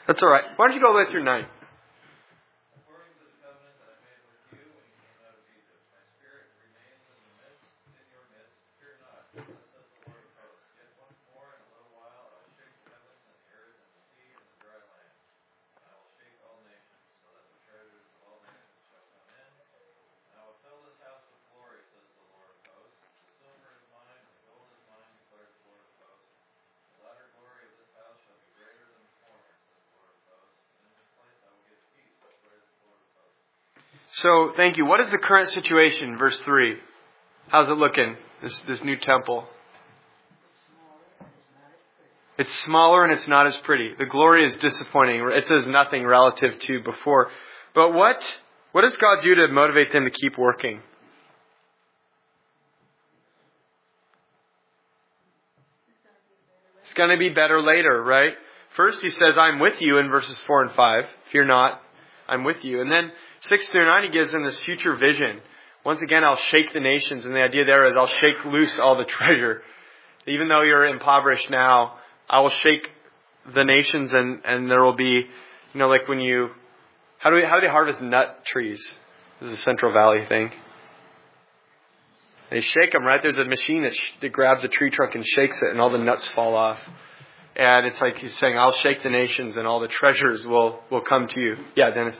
That's all right. Why don't you go all the way through nine? According to the covenant that I made with you when you came out of Egypt, my spirit remains in the midst, in your midst. Fear not, thus says the Lord of hosts. Yet once more in a little while I will shake the heavens and the earth and the sea and the dry land. And I will shake all nations, so that the treasures of all nations shall come in. And I will fill this house with glory, says the Lord of hosts. The silver is mine, and the gold is mine, declares the Lord of hosts. The latter glory of this house shall be greater than the former, says the Lord of hosts. And in this place I will give peace, declares the Lord of hosts. So, thank you. What is the current situation? Verse three. How's it looking? This this new temple. It's smaller and it's not as pretty. The glory is disappointing. It says nothing relative to before. But what what does God do to motivate them to keep working? It's going to be better later, right? First he says, I'm with you in verses four and five. Fear not, I'm with you. And then six through nine he gives them this future vision. Once again, I'll shake the nations. And the idea there is I'll shake loose all the treasure. Even though you're impoverished now, I will shake the nations and, and there will be, you know, like when you, how do we, how do they harvest nut trees? This is a Central Valley thing. They shake them, right? There's a machine that, sh- that grabs a tree trunk and shakes it and all the nuts fall off. And it's like he's saying, I'll shake the nations and all the treasures will, will come to you. Yeah, Dennis.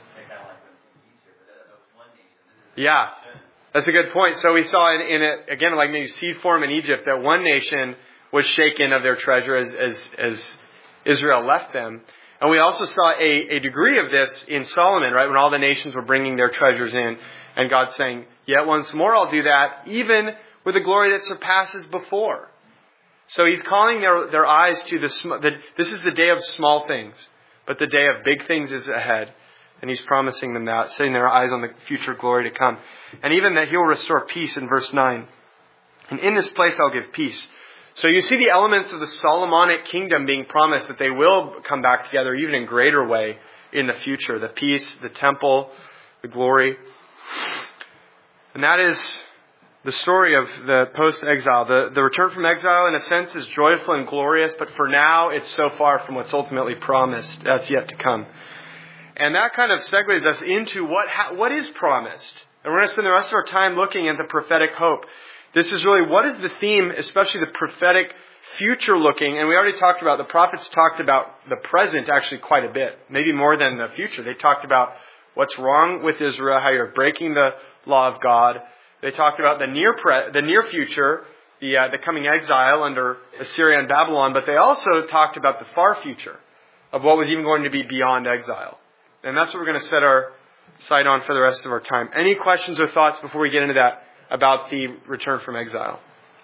Yeah, that's a good point. So we saw in, in it, again, like maybe seed form in Egypt, that one nation was shaken of their treasure as, as, as Israel left them. And we also saw a, a degree of this in Solomon, right? When all the nations were bringing their treasures in and God saying, yet once more I'll do that, even with a glory that surpasses before. So he's calling their, their eyes to the, sm- the, this is the day of small things, but the day of big things is ahead. And he's promising them that, setting their eyes on the future glory to come. And even that he'll restore peace in verse nine. And in this place I'll give peace. So you see the elements of the Solomonic kingdom being promised that they will come back together even in greater way in the future. The peace, the temple, the glory. And that is the story of the post-exile. The, the return from exile, in a sense, is joyful and glorious, but for now it's so far from what's ultimately promised. That's yet to come. And that kind of segues us into what ha- what is promised. And we're going to spend the rest of our time looking at the prophetic hope. This is really, what is the theme, especially the prophetic future looking? And we already talked about, the prophets talked about the present actually quite a bit. Maybe more than the future. They talked about what's wrong with Israel, how you're breaking the law of God. They talked about the near pre- the near future, the uh, the coming exile under Assyria and Babylon. But they also talked about the far future of what was even going to be beyond exile. And that's what we're going to set our sight on for the rest of our time. Any questions or thoughts before we get into that about the return from exile?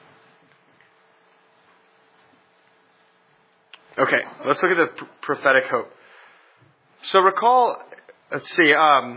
Okay, let's look at the pr- prophetic hope. So recall, let's see, um,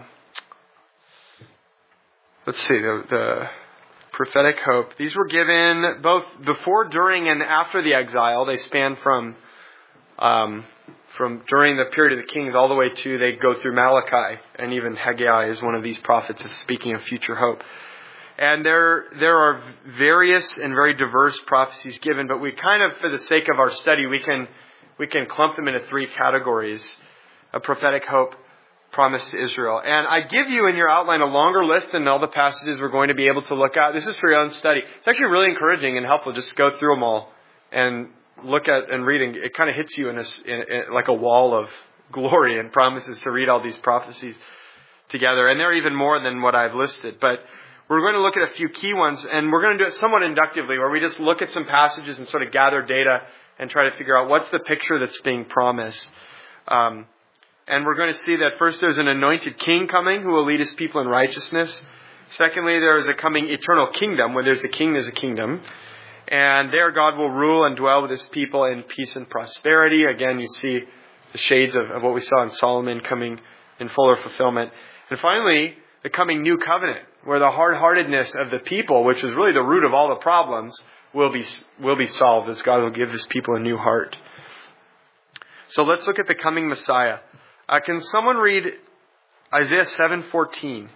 let's see, the, the prophetic hope. These were given both before, during, and after the exile. They span from um, from during the period of the kings all the way to, they go through Malachi, and even Haggai is one of these prophets that's speaking of future hope. And there there are various and very diverse prophecies given, but we kind of, for the sake of our study, we can we can clump them into three categories of prophetic hope promised to Israel. And I give you in your outline a longer list than all the passages we're going to be able to look at. This is for your own study. It's actually really encouraging and helpful. Just go through them all and look at and reading. It kind of hits you in, a, in, in like a wall of glory and promises to read all these prophecies together. And they're even more than what I've listed. But we're going to look at a few key ones, and we're going to do it somewhat inductively, where we just look at some passages and sort of gather data and try to figure out what's the picture that's being promised. Um, and we're going to see that first there's an anointed king coming who will lead his people in righteousness. Secondly, there is a coming eternal kingdom. Where there's a king, there's a kingdom. And there God will rule and dwell with his people in peace and prosperity. Again, you see the shades of, of what we saw in Solomon coming in fuller fulfillment. And finally, the coming new covenant, where the hard-heartedness of the people, which is really the root of all the problems, will be will be solved as God will give his people a new heart. So let's look at the coming Messiah. Uh, can someone read Isaiah seven fourteen?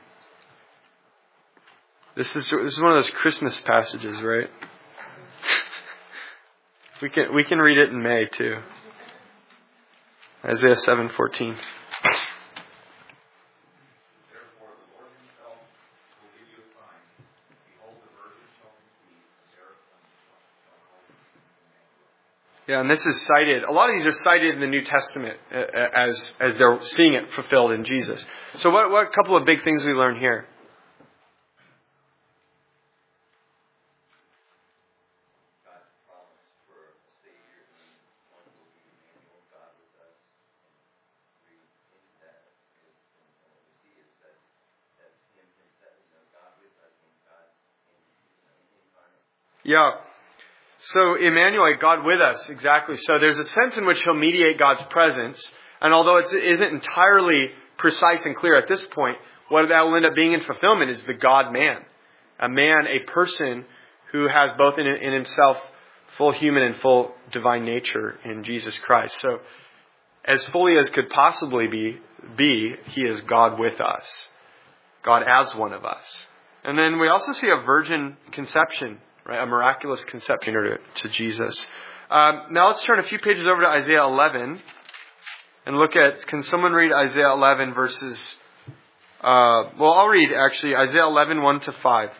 This is this is one of those Christmas passages, right? we can we can read it in May too. Isaiah seven fourteen. Therefore the Lord himself will give you a sign. Behold, the virgin shall conceive, and bear a son, shall call his name Emmanuel. Yeah, and this is cited. A lot of these are cited in the New Testament uh, as as they're seeing it fulfilled in Jesus. So what what couple of big things we learn here? God's promise for a Savior, and one will be Emmanuel, God with us. And we think that is, and what we see is that that's Him Himself, you know, God with us, and God in incarnate. Yeah. So Emmanuel, God with us, exactly. So there's a sense in which He'll mediate God's presence. And although it isn't entirely precise and clear at this point, what that will end up being in fulfillment is the God-man. A man, a person who has both in, in himself full human and full divine nature in Jesus Christ. So as fully as could possibly be, be, He is God with us. God as one of us. And then we also see a virgin conception. Right, a miraculous conception to, to Jesus. Um, now let's turn a few pages over to Isaiah eleven and look at, can someone read Isaiah eleven verses, uh, well I'll read actually Isaiah eleven, one to five.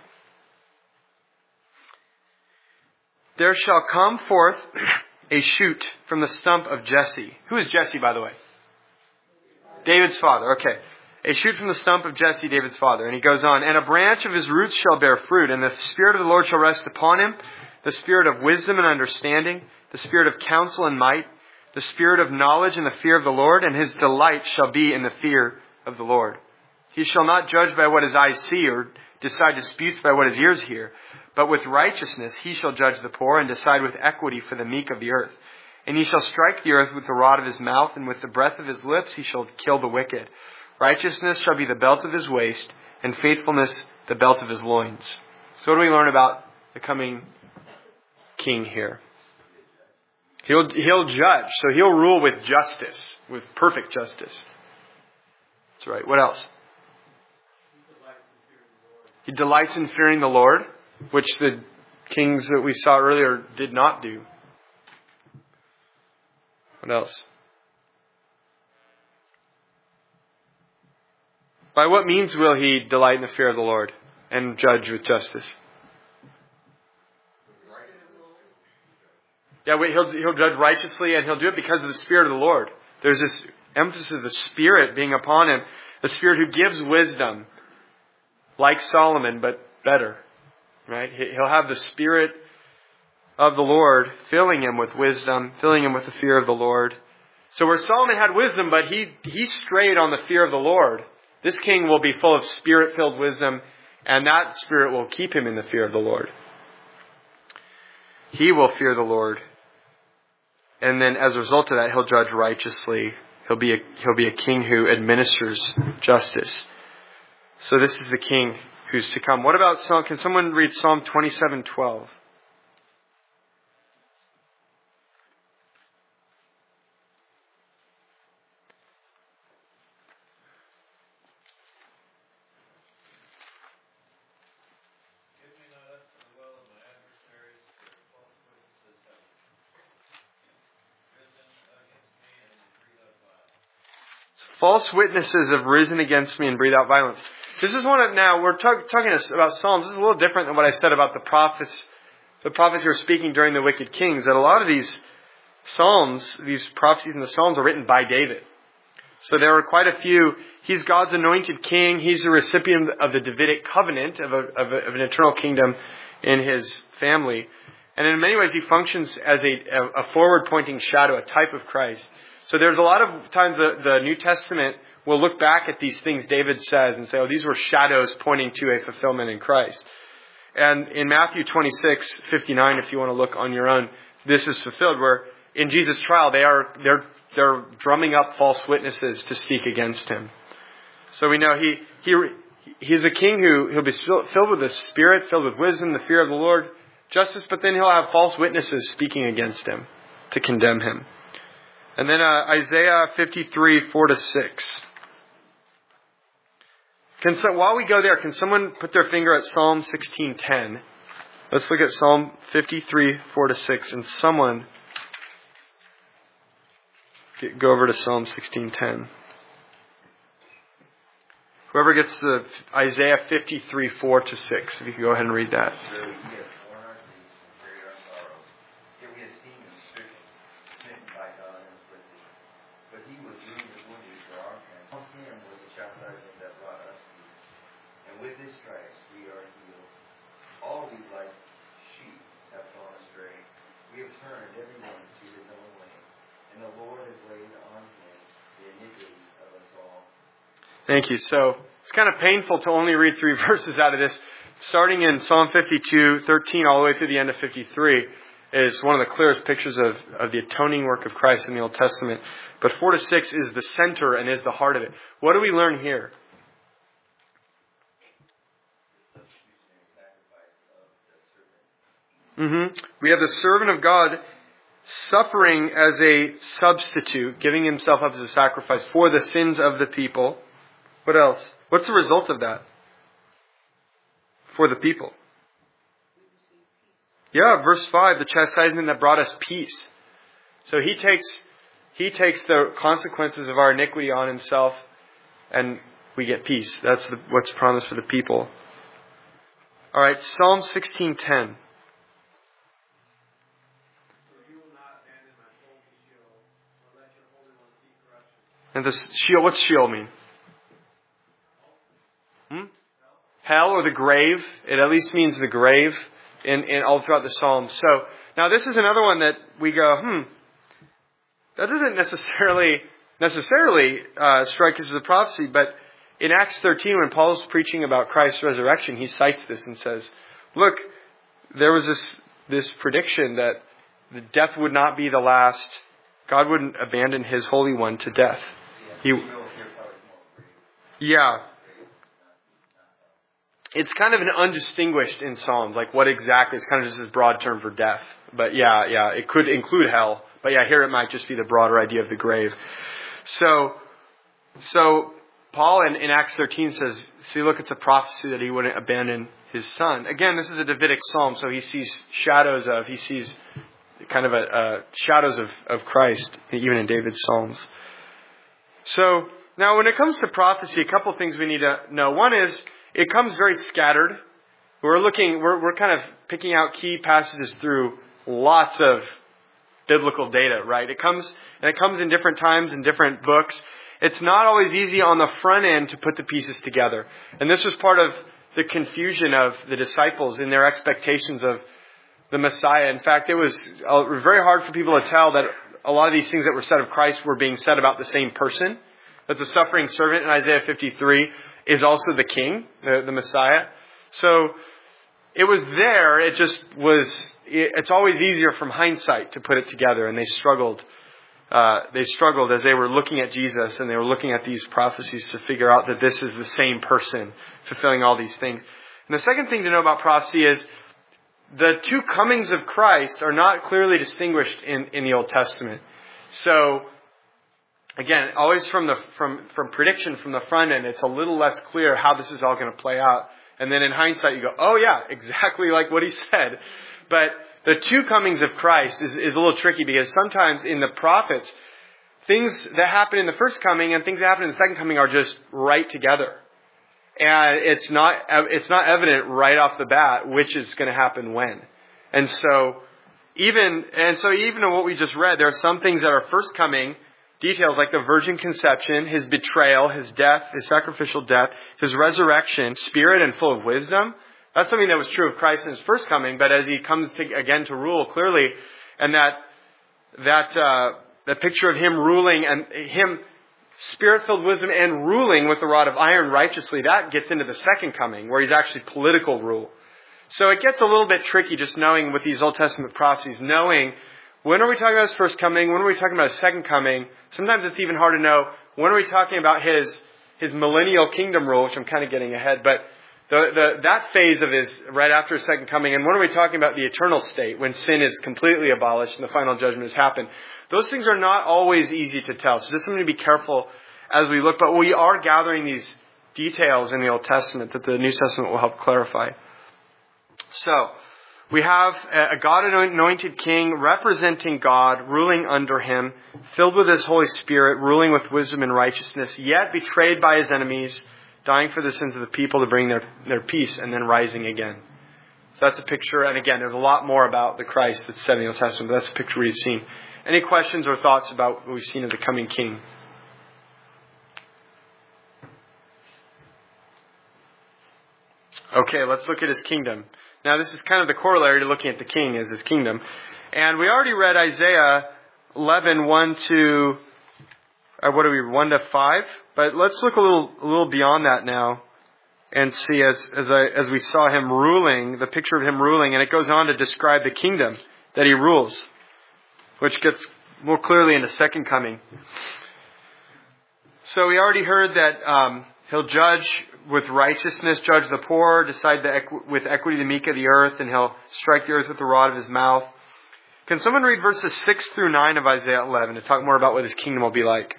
There shall come forth a shoot from the stump of Jesse. Who is Jesse, by the way? David's father, okay. A shoot from the stump of Jesse, David's father. And he goes on, and a branch of his roots shall bear fruit, and the Spirit of the Lord shall rest upon him, the Spirit of wisdom and understanding, the Spirit of counsel and might, the Spirit of knowledge and the fear of the Lord, and his delight shall be in the fear of the Lord. He shall not judge by what his eyes see, or decide disputes by what his ears hear, but with righteousness he shall judge the poor, and decide with equity for the meek of the earth. And he shall strike the earth with the rod of his mouth, and with the breath of his lips he shall kill the wicked. Righteousness shall be the belt of his waist, and faithfulness the belt of his loins. So what do we learn about the coming king here? He'll, he'll judge. So he'll rule with justice, with perfect justice. That's right. What else? He delights in fearing the Lord, which the kings that we saw earlier did not do. What else? By what means will he delight in the fear of the Lord and judge with justice? Yeah, wait, he'll, he'll judge righteously, and he'll do it because of the Spirit of the Lord. There's this emphasis of the Spirit being upon him. The Spirit who gives wisdom, like Solomon, but better. Right? He'll have the Spirit of the Lord filling him with wisdom, filling him with the fear of the Lord. So where Solomon had wisdom, but he, he strayed on the fear of the Lord, this king will be full of Spirit-filled wisdom, and that Spirit will keep him in the fear of the Lord. He will fear the Lord. And then as a result of that, he'll judge righteously. He'll be a, he'll be a king who administers justice. So this is the king who's to come. What about Psalm? Can someone read Psalm twenty-seven twelve? False witnesses have risen against me and breathe out violence. This is one of, now we're talk, talking about Psalms. This is a little different than what I said about the prophets, the prophets who are speaking during the wicked kings. That a lot of these Psalms, these prophecies in the Psalms are written by David. So there are quite a few. He's God's anointed king. He's a recipient of the Davidic covenant of, a, of, a, of an eternal kingdom in his family. And in many ways he functions as a, a forward-pointing shadow, a type of Christ. So there's a lot of times the, the New Testament will look back at these things David says and say, oh, these were shadows pointing to a fulfillment in Christ. And in Matthew twenty-six fifty-nine, if you want to look on your own, this is fulfilled where in Jesus' trial they are they're they're drumming up false witnesses to speak against him. So we know he he he's a king who he'll be filled with the Spirit, filled with wisdom, the fear of the Lord, justice, but then he'll have false witnesses speaking against him to condemn him. And then uh, Isaiah fifty-three, four to six. Can so, while we go there, can someone put their finger at Psalm sixteen ten? Let's look at Psalm fifty-three, four to six. And someone get, go over to Psalm sixteen ten. Whoever gets to Isaiah fifty-three, four to six, if you could go ahead and read that. Surely he has borne our griefs and carried our sorrows. Yet we esteem him stricken, smitten by God and afflicted. But he was wounded, wounded for our offense. On him was the chastisement that brought us peace. And with his stripes we are healed. All we like sheep have gone astray. We have turned every one to his own way. And the Lord has laid on him the iniquity of us all. Thank you. So it's kind of painful to only read three verses out of this. Starting in Psalm fifty-two, thirteen, all the way through the end of fifty-three is one of the clearest pictures of, of the atoning work of Christ in the Old Testament. But four to six is the center and is the heart of it. What do we learn here? Mm-hmm. We have the servant of God suffering as a substitute, giving himself up as a sacrifice for the sins of the people. What else? What's the result of that? For the people. Yeah, verse five, the chastisement that brought us peace. So he takes he takes the consequences of our iniquity on himself and we get peace. That's the, what's promised for the people. All right, Psalm sixteen ten. And this Sheol, what's Sheol mean? Hmm? Hell or the grave. It at least means the grave in, in all throughout the Psalms. So now this is another one that we go, hmm, that doesn't necessarily necessarily uh, strike us as a prophecy, but in Acts thirteen, when Paul's preaching about Christ's resurrection, he cites this and says, look, there was this this prediction that the death would not be the last. God wouldn't abandon his Holy One to death. He, yeah. It's kind of an undistinguished in Psalms, like what exactly, it's kind of just this broad term for death. But yeah, yeah, it could include hell. But yeah, here it might just be the broader idea of the grave. So, so Paul in, in Acts thirteen says, see, look, it's a prophecy that he wouldn't abandon his son. Again, this is a Davidic psalm, so he sees shadows of, he sees kind of a, a shadows of, of Christ, even in David's psalms. So, now when it comes to prophecy, a couple of things we need to know. One is, it comes very scattered. We're looking, we're, we're kind of picking out key passages through lots of biblical data, right? It comes, and it comes in different times in different books. It's not always easy on the front end to put the pieces together. And this was part of the confusion of the disciples in their expectations of the Messiah. In fact, it was very hard for people to tell that a lot of these things that were said of Christ were being said about the same person. That the suffering servant in Isaiah fifty-three is also the king, the, the Messiah. So it was there. It just was, it's always easier from hindsight to put it together. And they struggled. Uh, they struggled as they were looking at Jesus and they were looking at these prophecies to figure out that this is the same person fulfilling all these things. And the second thing to know about prophecy is the two comings of Christ are not clearly distinguished in, in the Old Testament. So, again, always from the from, from prediction from the front end, it's a little less clear how this is all going to play out. And then in hindsight, you go, oh yeah, exactly like what he said. But the two comings of Christ is, is a little tricky because sometimes in the prophets, things that happen in the first coming and things that happen in the second coming are just right together. And it's not it's not evident right off the bat which is going to happen when. And so even and so even in what we just read, there are some things that are first coming details like the virgin conception, his betrayal, his death, his sacrificial death, his resurrection, spirit and full of wisdom. That's something that was true of Christ in his first coming, but as he comes to, again to rule clearly, and that that uh, the picture of him ruling and him spirit-filled wisdom and ruling with the rod of iron righteously, that gets into the second coming, where he's actually political rule. So it gets a little bit tricky just knowing with these Old Testament prophecies, knowing when are we talking about his first coming, when are we talking about his second coming. Sometimes it's even hard to know when are we talking about his his millennial kingdom rule, which I'm kind of getting ahead, but the, the that phase of his right after his second coming, and when are we talking about the eternal state, when sin is completely abolished and the final judgment has happened. Those things are not always easy to tell. So just something to be careful as we look. But we are gathering these details in the Old Testament that the New Testament will help clarify. So, We have a God-anointed king representing God, ruling under him, filled with his Holy Spirit, ruling with wisdom and righteousness, yet betrayed by his enemies, dying for the sins of the people to bring their, their peace, and then rising again. So that's a picture, and again, there's a lot more about the Christ that's said in the Old Testament, but that's a picture we've seen. Any questions or thoughts about what we've seen of the coming king? Okay, let's look at his kingdom. Now, this is kind of the corollary to looking at the king as his kingdom. And we already read Isaiah eleven, one to, uh, what are we, one to five? But let's look a little a little beyond that now and see as as, I, as we saw him ruling, the picture of him ruling, and it goes on to describe the kingdom that he rules, which gets more clearly in the second coming. So we already heard that um, he'll judge with righteousness, judge the poor, decide the equ- with equity the meek of the earth, and he'll strike the earth with the rod of his mouth. Can someone read verses six through nine of Isaiah eleven to talk more about what his kingdom will be like?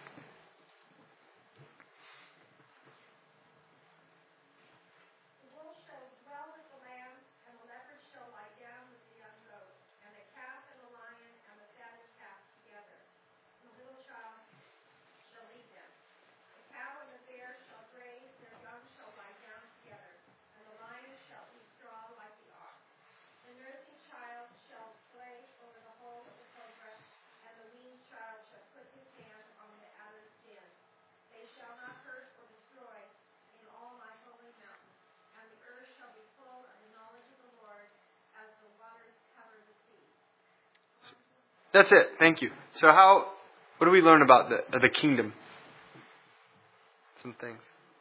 The wolf shall dwell with the lamb, and the leopard shall lie down with the young goat, and the calf and the lion and the fatted calf together. And the little child shall lead them. The cow and the bear shall graze, their young shall lie down together, and the lion shall eat straw like the ox. The nursing child shall play over the hole of the cobra, and the weaned child shall put his hand on the adder's den. They shall not hurt or destroy in all my holy mountain, and the earth shall be full of the knowledge of the Lord as the waters cover the sea. That's it. Thank you. So how, what do we learn about the, the kingdom? Some things.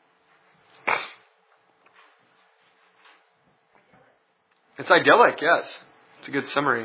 It's idyllic, yes. It's a good summary.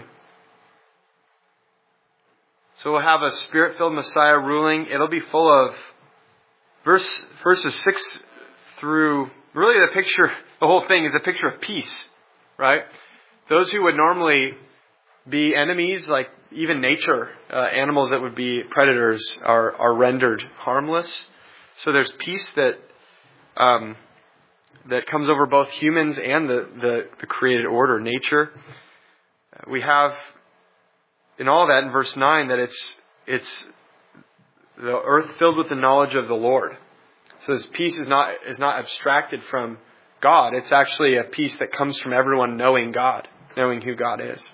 So we'll have a Spirit-filled Messiah ruling. It'll be full of verse, verses six through, really the picture, the whole thing is a picture of peace, right? Those who would normally be enemies, like even nature, uh, animals that would be predators, are, are rendered harmless. So there's peace that um, that comes over both humans and the, the, the created order, nature. We have in all of that in verse nine that it's it's the earth filled with the knowledge of the Lord. So this peace is not is not abstracted from God. It's actually a peace that comes from everyone knowing God, knowing who God is.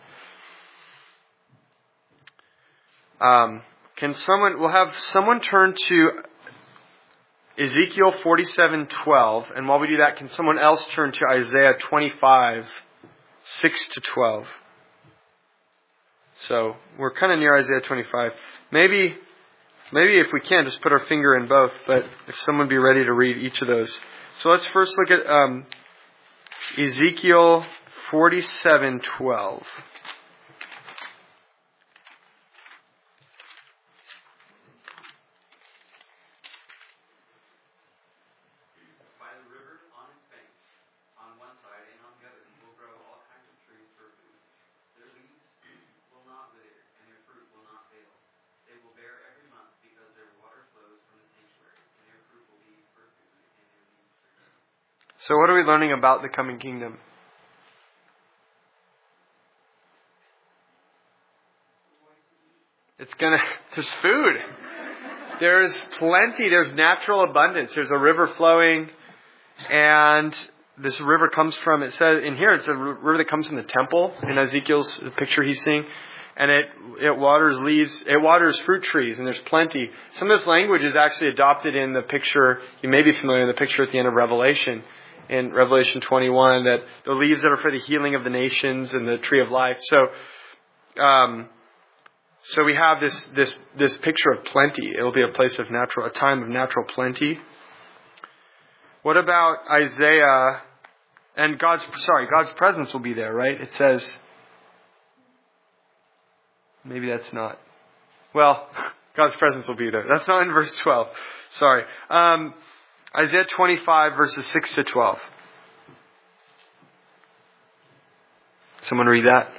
Um, can someone? We'll have someone turn to Ezekiel forty-seven twelve, and while we do that, can someone else turn to Isaiah twenty-five six to twelve? So we're kind of near Isaiah twenty-five. Maybe, maybe if we can, just put our finger in both. But if someone be ready to read each of those, so let's first look at um, Ezekiel forty-seven twelve. So what are we learning about the coming kingdom? It's gonna, there's food. There's plenty, there's natural abundance. There's a river flowing, and this river comes from, it says in here, it's a river that comes from the temple in Ezekiel's the picture he's seeing. And it, it waters leaves, it waters fruit trees, and there's plenty. Some of this language is actually adopted in the picture, you may be familiar with the picture at the end of Revelation. In Revelation twenty-one, that the leaves that are for the healing of the nations and the tree of life. So, um, so we have this this this picture of plenty. It'll be a place of natural, a time of natural plenty. What about Isaiah? And God's sorry, God's presence will be there, right? It says, maybe that's not. Well, God's presence will be there. That's not in verse twelve. Sorry. Um, Isaiah twenty-five, verses six to twelve. Someone read that.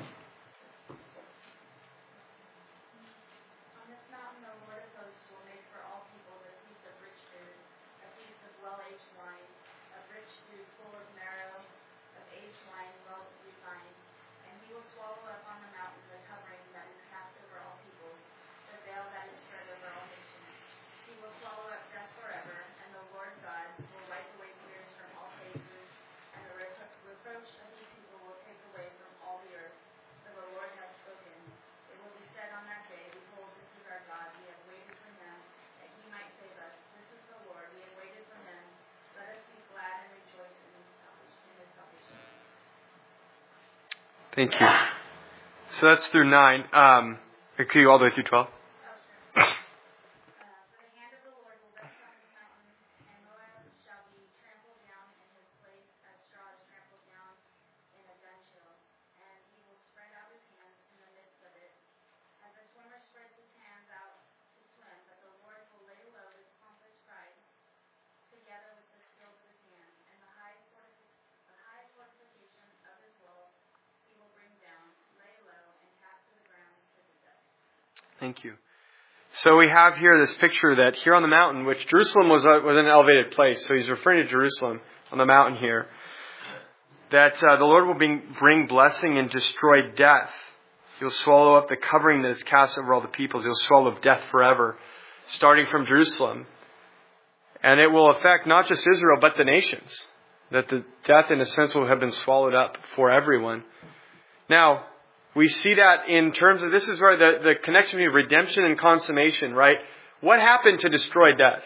On this mountain, the Lord of hosts will make for all people a feast of rich food, a feast of well-aged wine, of rich food full of marrow, of aged wine well refined, Thank you. So that's through nine. Um, could you all the way through twelve? Uh, For the hand of the Lord will rest on his mountain, and Moab shall be trampled down in his place as straw is trampled down in a dunghill, and he will spread out his hands in the midst of it, as a swimmer spreads his hands out to swim. But the Lord will lay low his pompous pride, together with the skills of his hand, and the high fortifi- the high fortification of his walls he will bring down, lay low, and cast to the ground to the dust. Thank you. So we have here this picture that here on the mountain, which Jerusalem was a, was an elevated place, so he's referring to Jerusalem on the mountain here, that uh, the Lord will bring, bring blessing and destroy death. He'll swallow up the covering that is cast over all the peoples. He'll swallow up death forever, starting from Jerusalem. And it will affect not just Israel, but the nations. That the death, in a sense, will have been swallowed up for everyone. Now, we see that in terms of, this is where the, the connection between redemption and consummation, right? What happened to destroy death?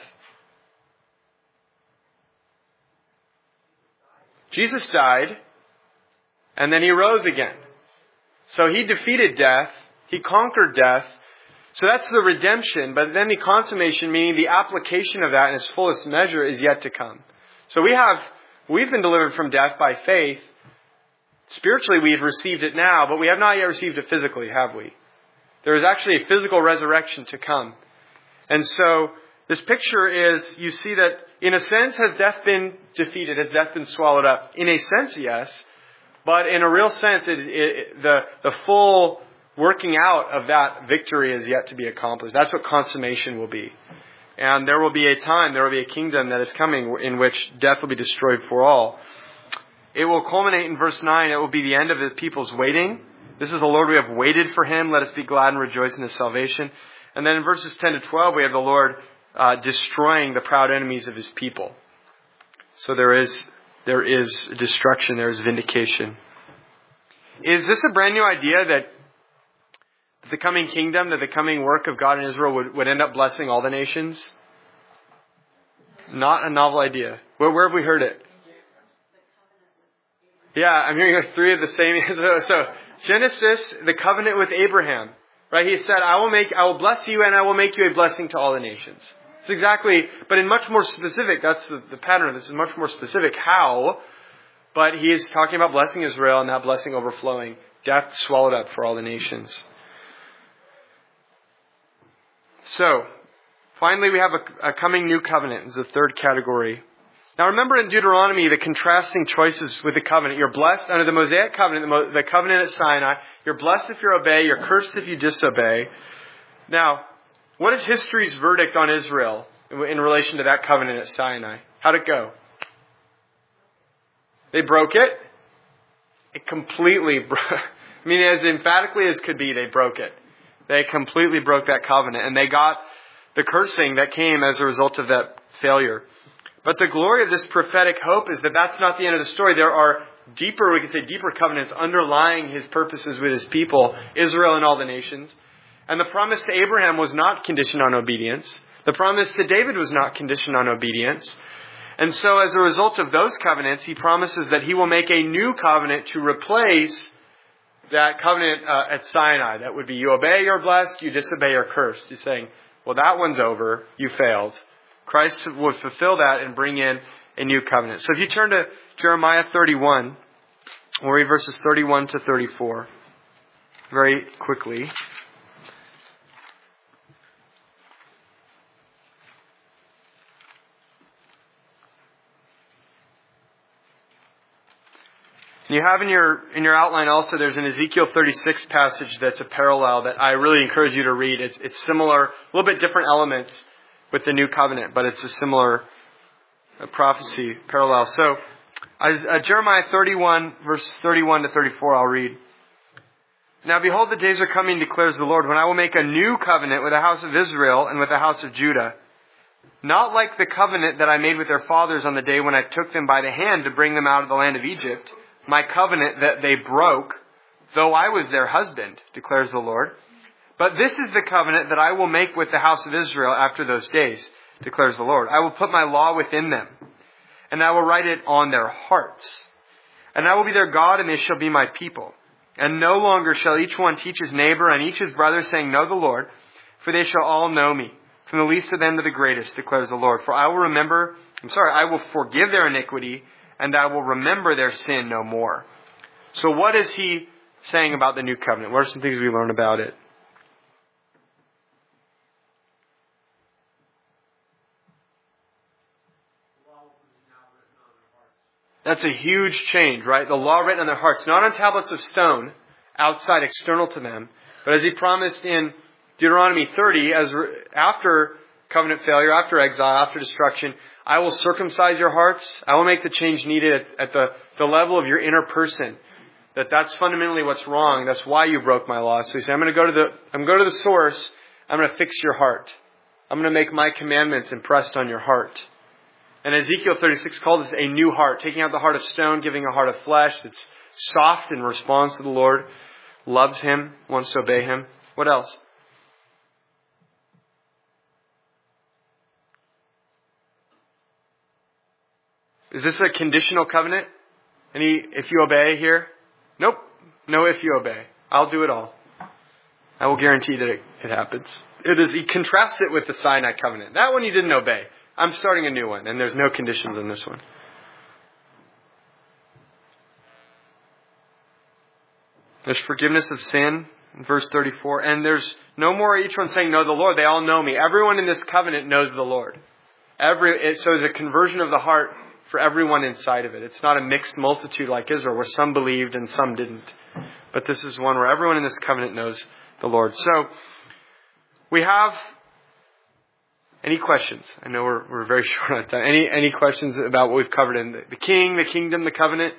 Jesus died, and then he rose again. So he defeated death, he conquered death. So that's the redemption, but then the consummation, meaning the application of that in its fullest measure, is yet to come. So we have, we've been delivered from death by faith. Spiritually, we've received it now, but we have not yet received it physically, have we? There is actually a physical resurrection to come. And so, this picture is, you see that, in a sense, has death been defeated? Has death been swallowed up? In a sense, yes. But in a real sense, it, it, the, the full working out of that victory is yet to be accomplished. That's what consummation will be. And there will be a time, there will be a kingdom that is coming in which death will be destroyed for all. It will culminate in verse nine. It will be the end of the people's waiting. This is the Lord, we have waited for him. Let us be glad and rejoice in his salvation. And then in verses ten to twelve, we have the Lord uh, destroying the proud enemies of his people. So there is there is destruction. There is vindication. Is this a brand new idea that the coming kingdom, that the coming work of God in Israel would, would end up blessing all the nations? Not a novel idea. Where, where have we heard it? Yeah, I'm hearing like three of the same. So Genesis, the covenant with Abraham, right? He said, I will make, I will bless you and I will make you a blessing to all the nations. It's exactly, but in much more specific, that's the, the pattern of this is much more specific how, but he is talking about blessing Israel and that blessing overflowing, death swallowed up for all the nations. So, finally we have a, a coming new covenant is the third category. Now remember in Deuteronomy the contrasting choices with the covenant. You're blessed under the Mosaic covenant, the, Mo- the covenant at Sinai. You're blessed if you obey. You're cursed if you disobey. Now, what is history's verdict on Israel in relation to that covenant at Sinai? How'd it go? They broke it. It completely broke. I mean, as emphatically as could be, they broke it. They completely broke that covenant. And they got the cursing that came as a result of that failure. But the glory of this prophetic hope is that that's not the end of the story. There are deeper, we could say deeper covenants underlying his purposes with his people, Israel and all the nations. And the promise to Abraham was not conditioned on obedience. The promise to David was not conditioned on obedience. And so as a result of those covenants, he promises that he will make a new covenant to replace that covenant uh, at Sinai. That would be you obey, you're blessed, you disobey, you're cursed. He's saying, well, that one's over. You failed. Christ would fulfill that and bring in a new covenant. So if you turn to Jeremiah thirty-one, we'll read verses thirty-one to thirty-four very quickly. And you have in your in your outline also, there's an Ezekiel thirty-six passage that's a parallel that I really encourage you to read. It's, it's similar, a little bit different elements with the new covenant, but it's a similar uh, prophecy parallel. So, uh, Jeremiah thirty-one, verse thirty-one to thirty-four, I'll read. Now behold, the days are coming, declares the Lord, when I will make a new covenant with the house of Israel and with the house of Judah. Not like the covenant that I made with their fathers on the day when I took them by the hand to bring them out of the land of Egypt, my covenant that they broke, though I was their husband, declares the Lord. But this is the covenant that I will make with the house of Israel after those days, declares the Lord. I will put my law within them, and I will write it on their hearts. And I will be their God, and they shall be my people. And no longer shall each one teach his neighbor and each his brother, saying, Know the Lord, for they shall all know me, from the least of them to the greatest, declares the Lord. For I will remember, I'm sorry, I will forgive their iniquity, and I will remember their sin no more. So what is he saying about the new covenant? What are some things we learn about it? That's a huge change, right? The law written on their hearts, not on tablets of stone, outside, external to them, but as he promised in Deuteronomy thirty, as re- after covenant failure, after exile, after destruction, I will circumcise your hearts. I will make the change needed at, at the, the level of your inner person. That that's fundamentally what's wrong. That's why you broke my law. So he said, I'm going to go to the, I'm going to go to the source. I'm going to fix your heart. I'm going to make my commandments impressed on your heart. And Ezekiel thirty-six called this a new heart, taking out the heart of stone, giving a heart of flesh that's soft in response to the Lord, loves Him, wants to obey Him. What else? Is this a conditional covenant? Any, if you obey here? Nope. No, if you obey. I'll do it all. I will guarantee that it, it happens. It is, he contrasts it with the Sinai covenant. That one you didn't obey. I'm starting a new one, and there's no conditions in this one. There's forgiveness of sin in verse thirty-four, and there's no more each one saying, Know the Lord. They all know me. Everyone in this covenant knows the Lord. Every it, so there's a conversion of the heart for everyone inside of it. It's not a mixed multitude like Israel, where some believed and some didn't. But this is one where everyone in this covenant knows the Lord. So we have any questions? I know we're we're very short on time. Any any questions about what we've covered in the, the king, the kingdom, the covenant?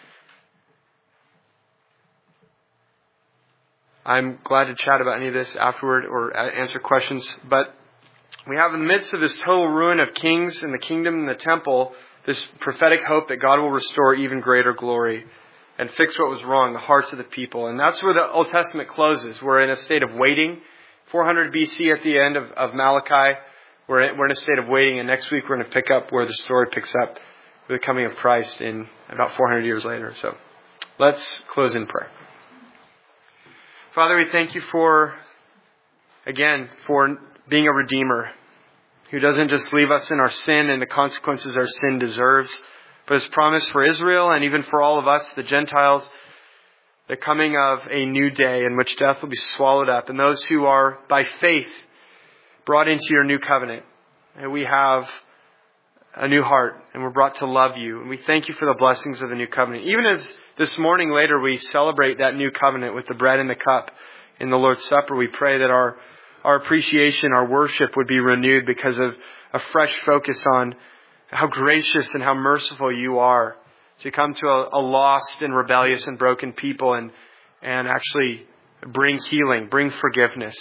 I'm glad to chat about any of this afterward or answer questions. But we have in the midst of this total ruin of kings and the kingdom and the temple, this prophetic hope that God will restore even greater glory and fix what was wrong, the hearts of the people. And that's where the Old Testament closes. We're in a state of waiting. four hundred B C at the end of, of Malachi. We're in, we're in a state of waiting, and next week we're going to pick up where the story picks up with the coming of Christ in about four hundred years later. So let's close in prayer. Father, we thank you for, again, for being a redeemer who doesn't just leave us in our sin and the consequences our sin deserves, but has promised for Israel and even for all of us, the Gentiles, the coming of a new day in which death will be swallowed up, and those who are by faith brought into your new covenant. And we have a new heart, and we're brought to love you. And we thank you for the blessings of the new covenant. Even as this morning later we celebrate that new covenant with the bread and the cup in the Lord's Supper, we pray that our, our appreciation, our worship would be renewed because of a fresh focus on how gracious and how merciful you are to come to a, a lost and rebellious and broken people and, and actually bring healing, bring forgiveness.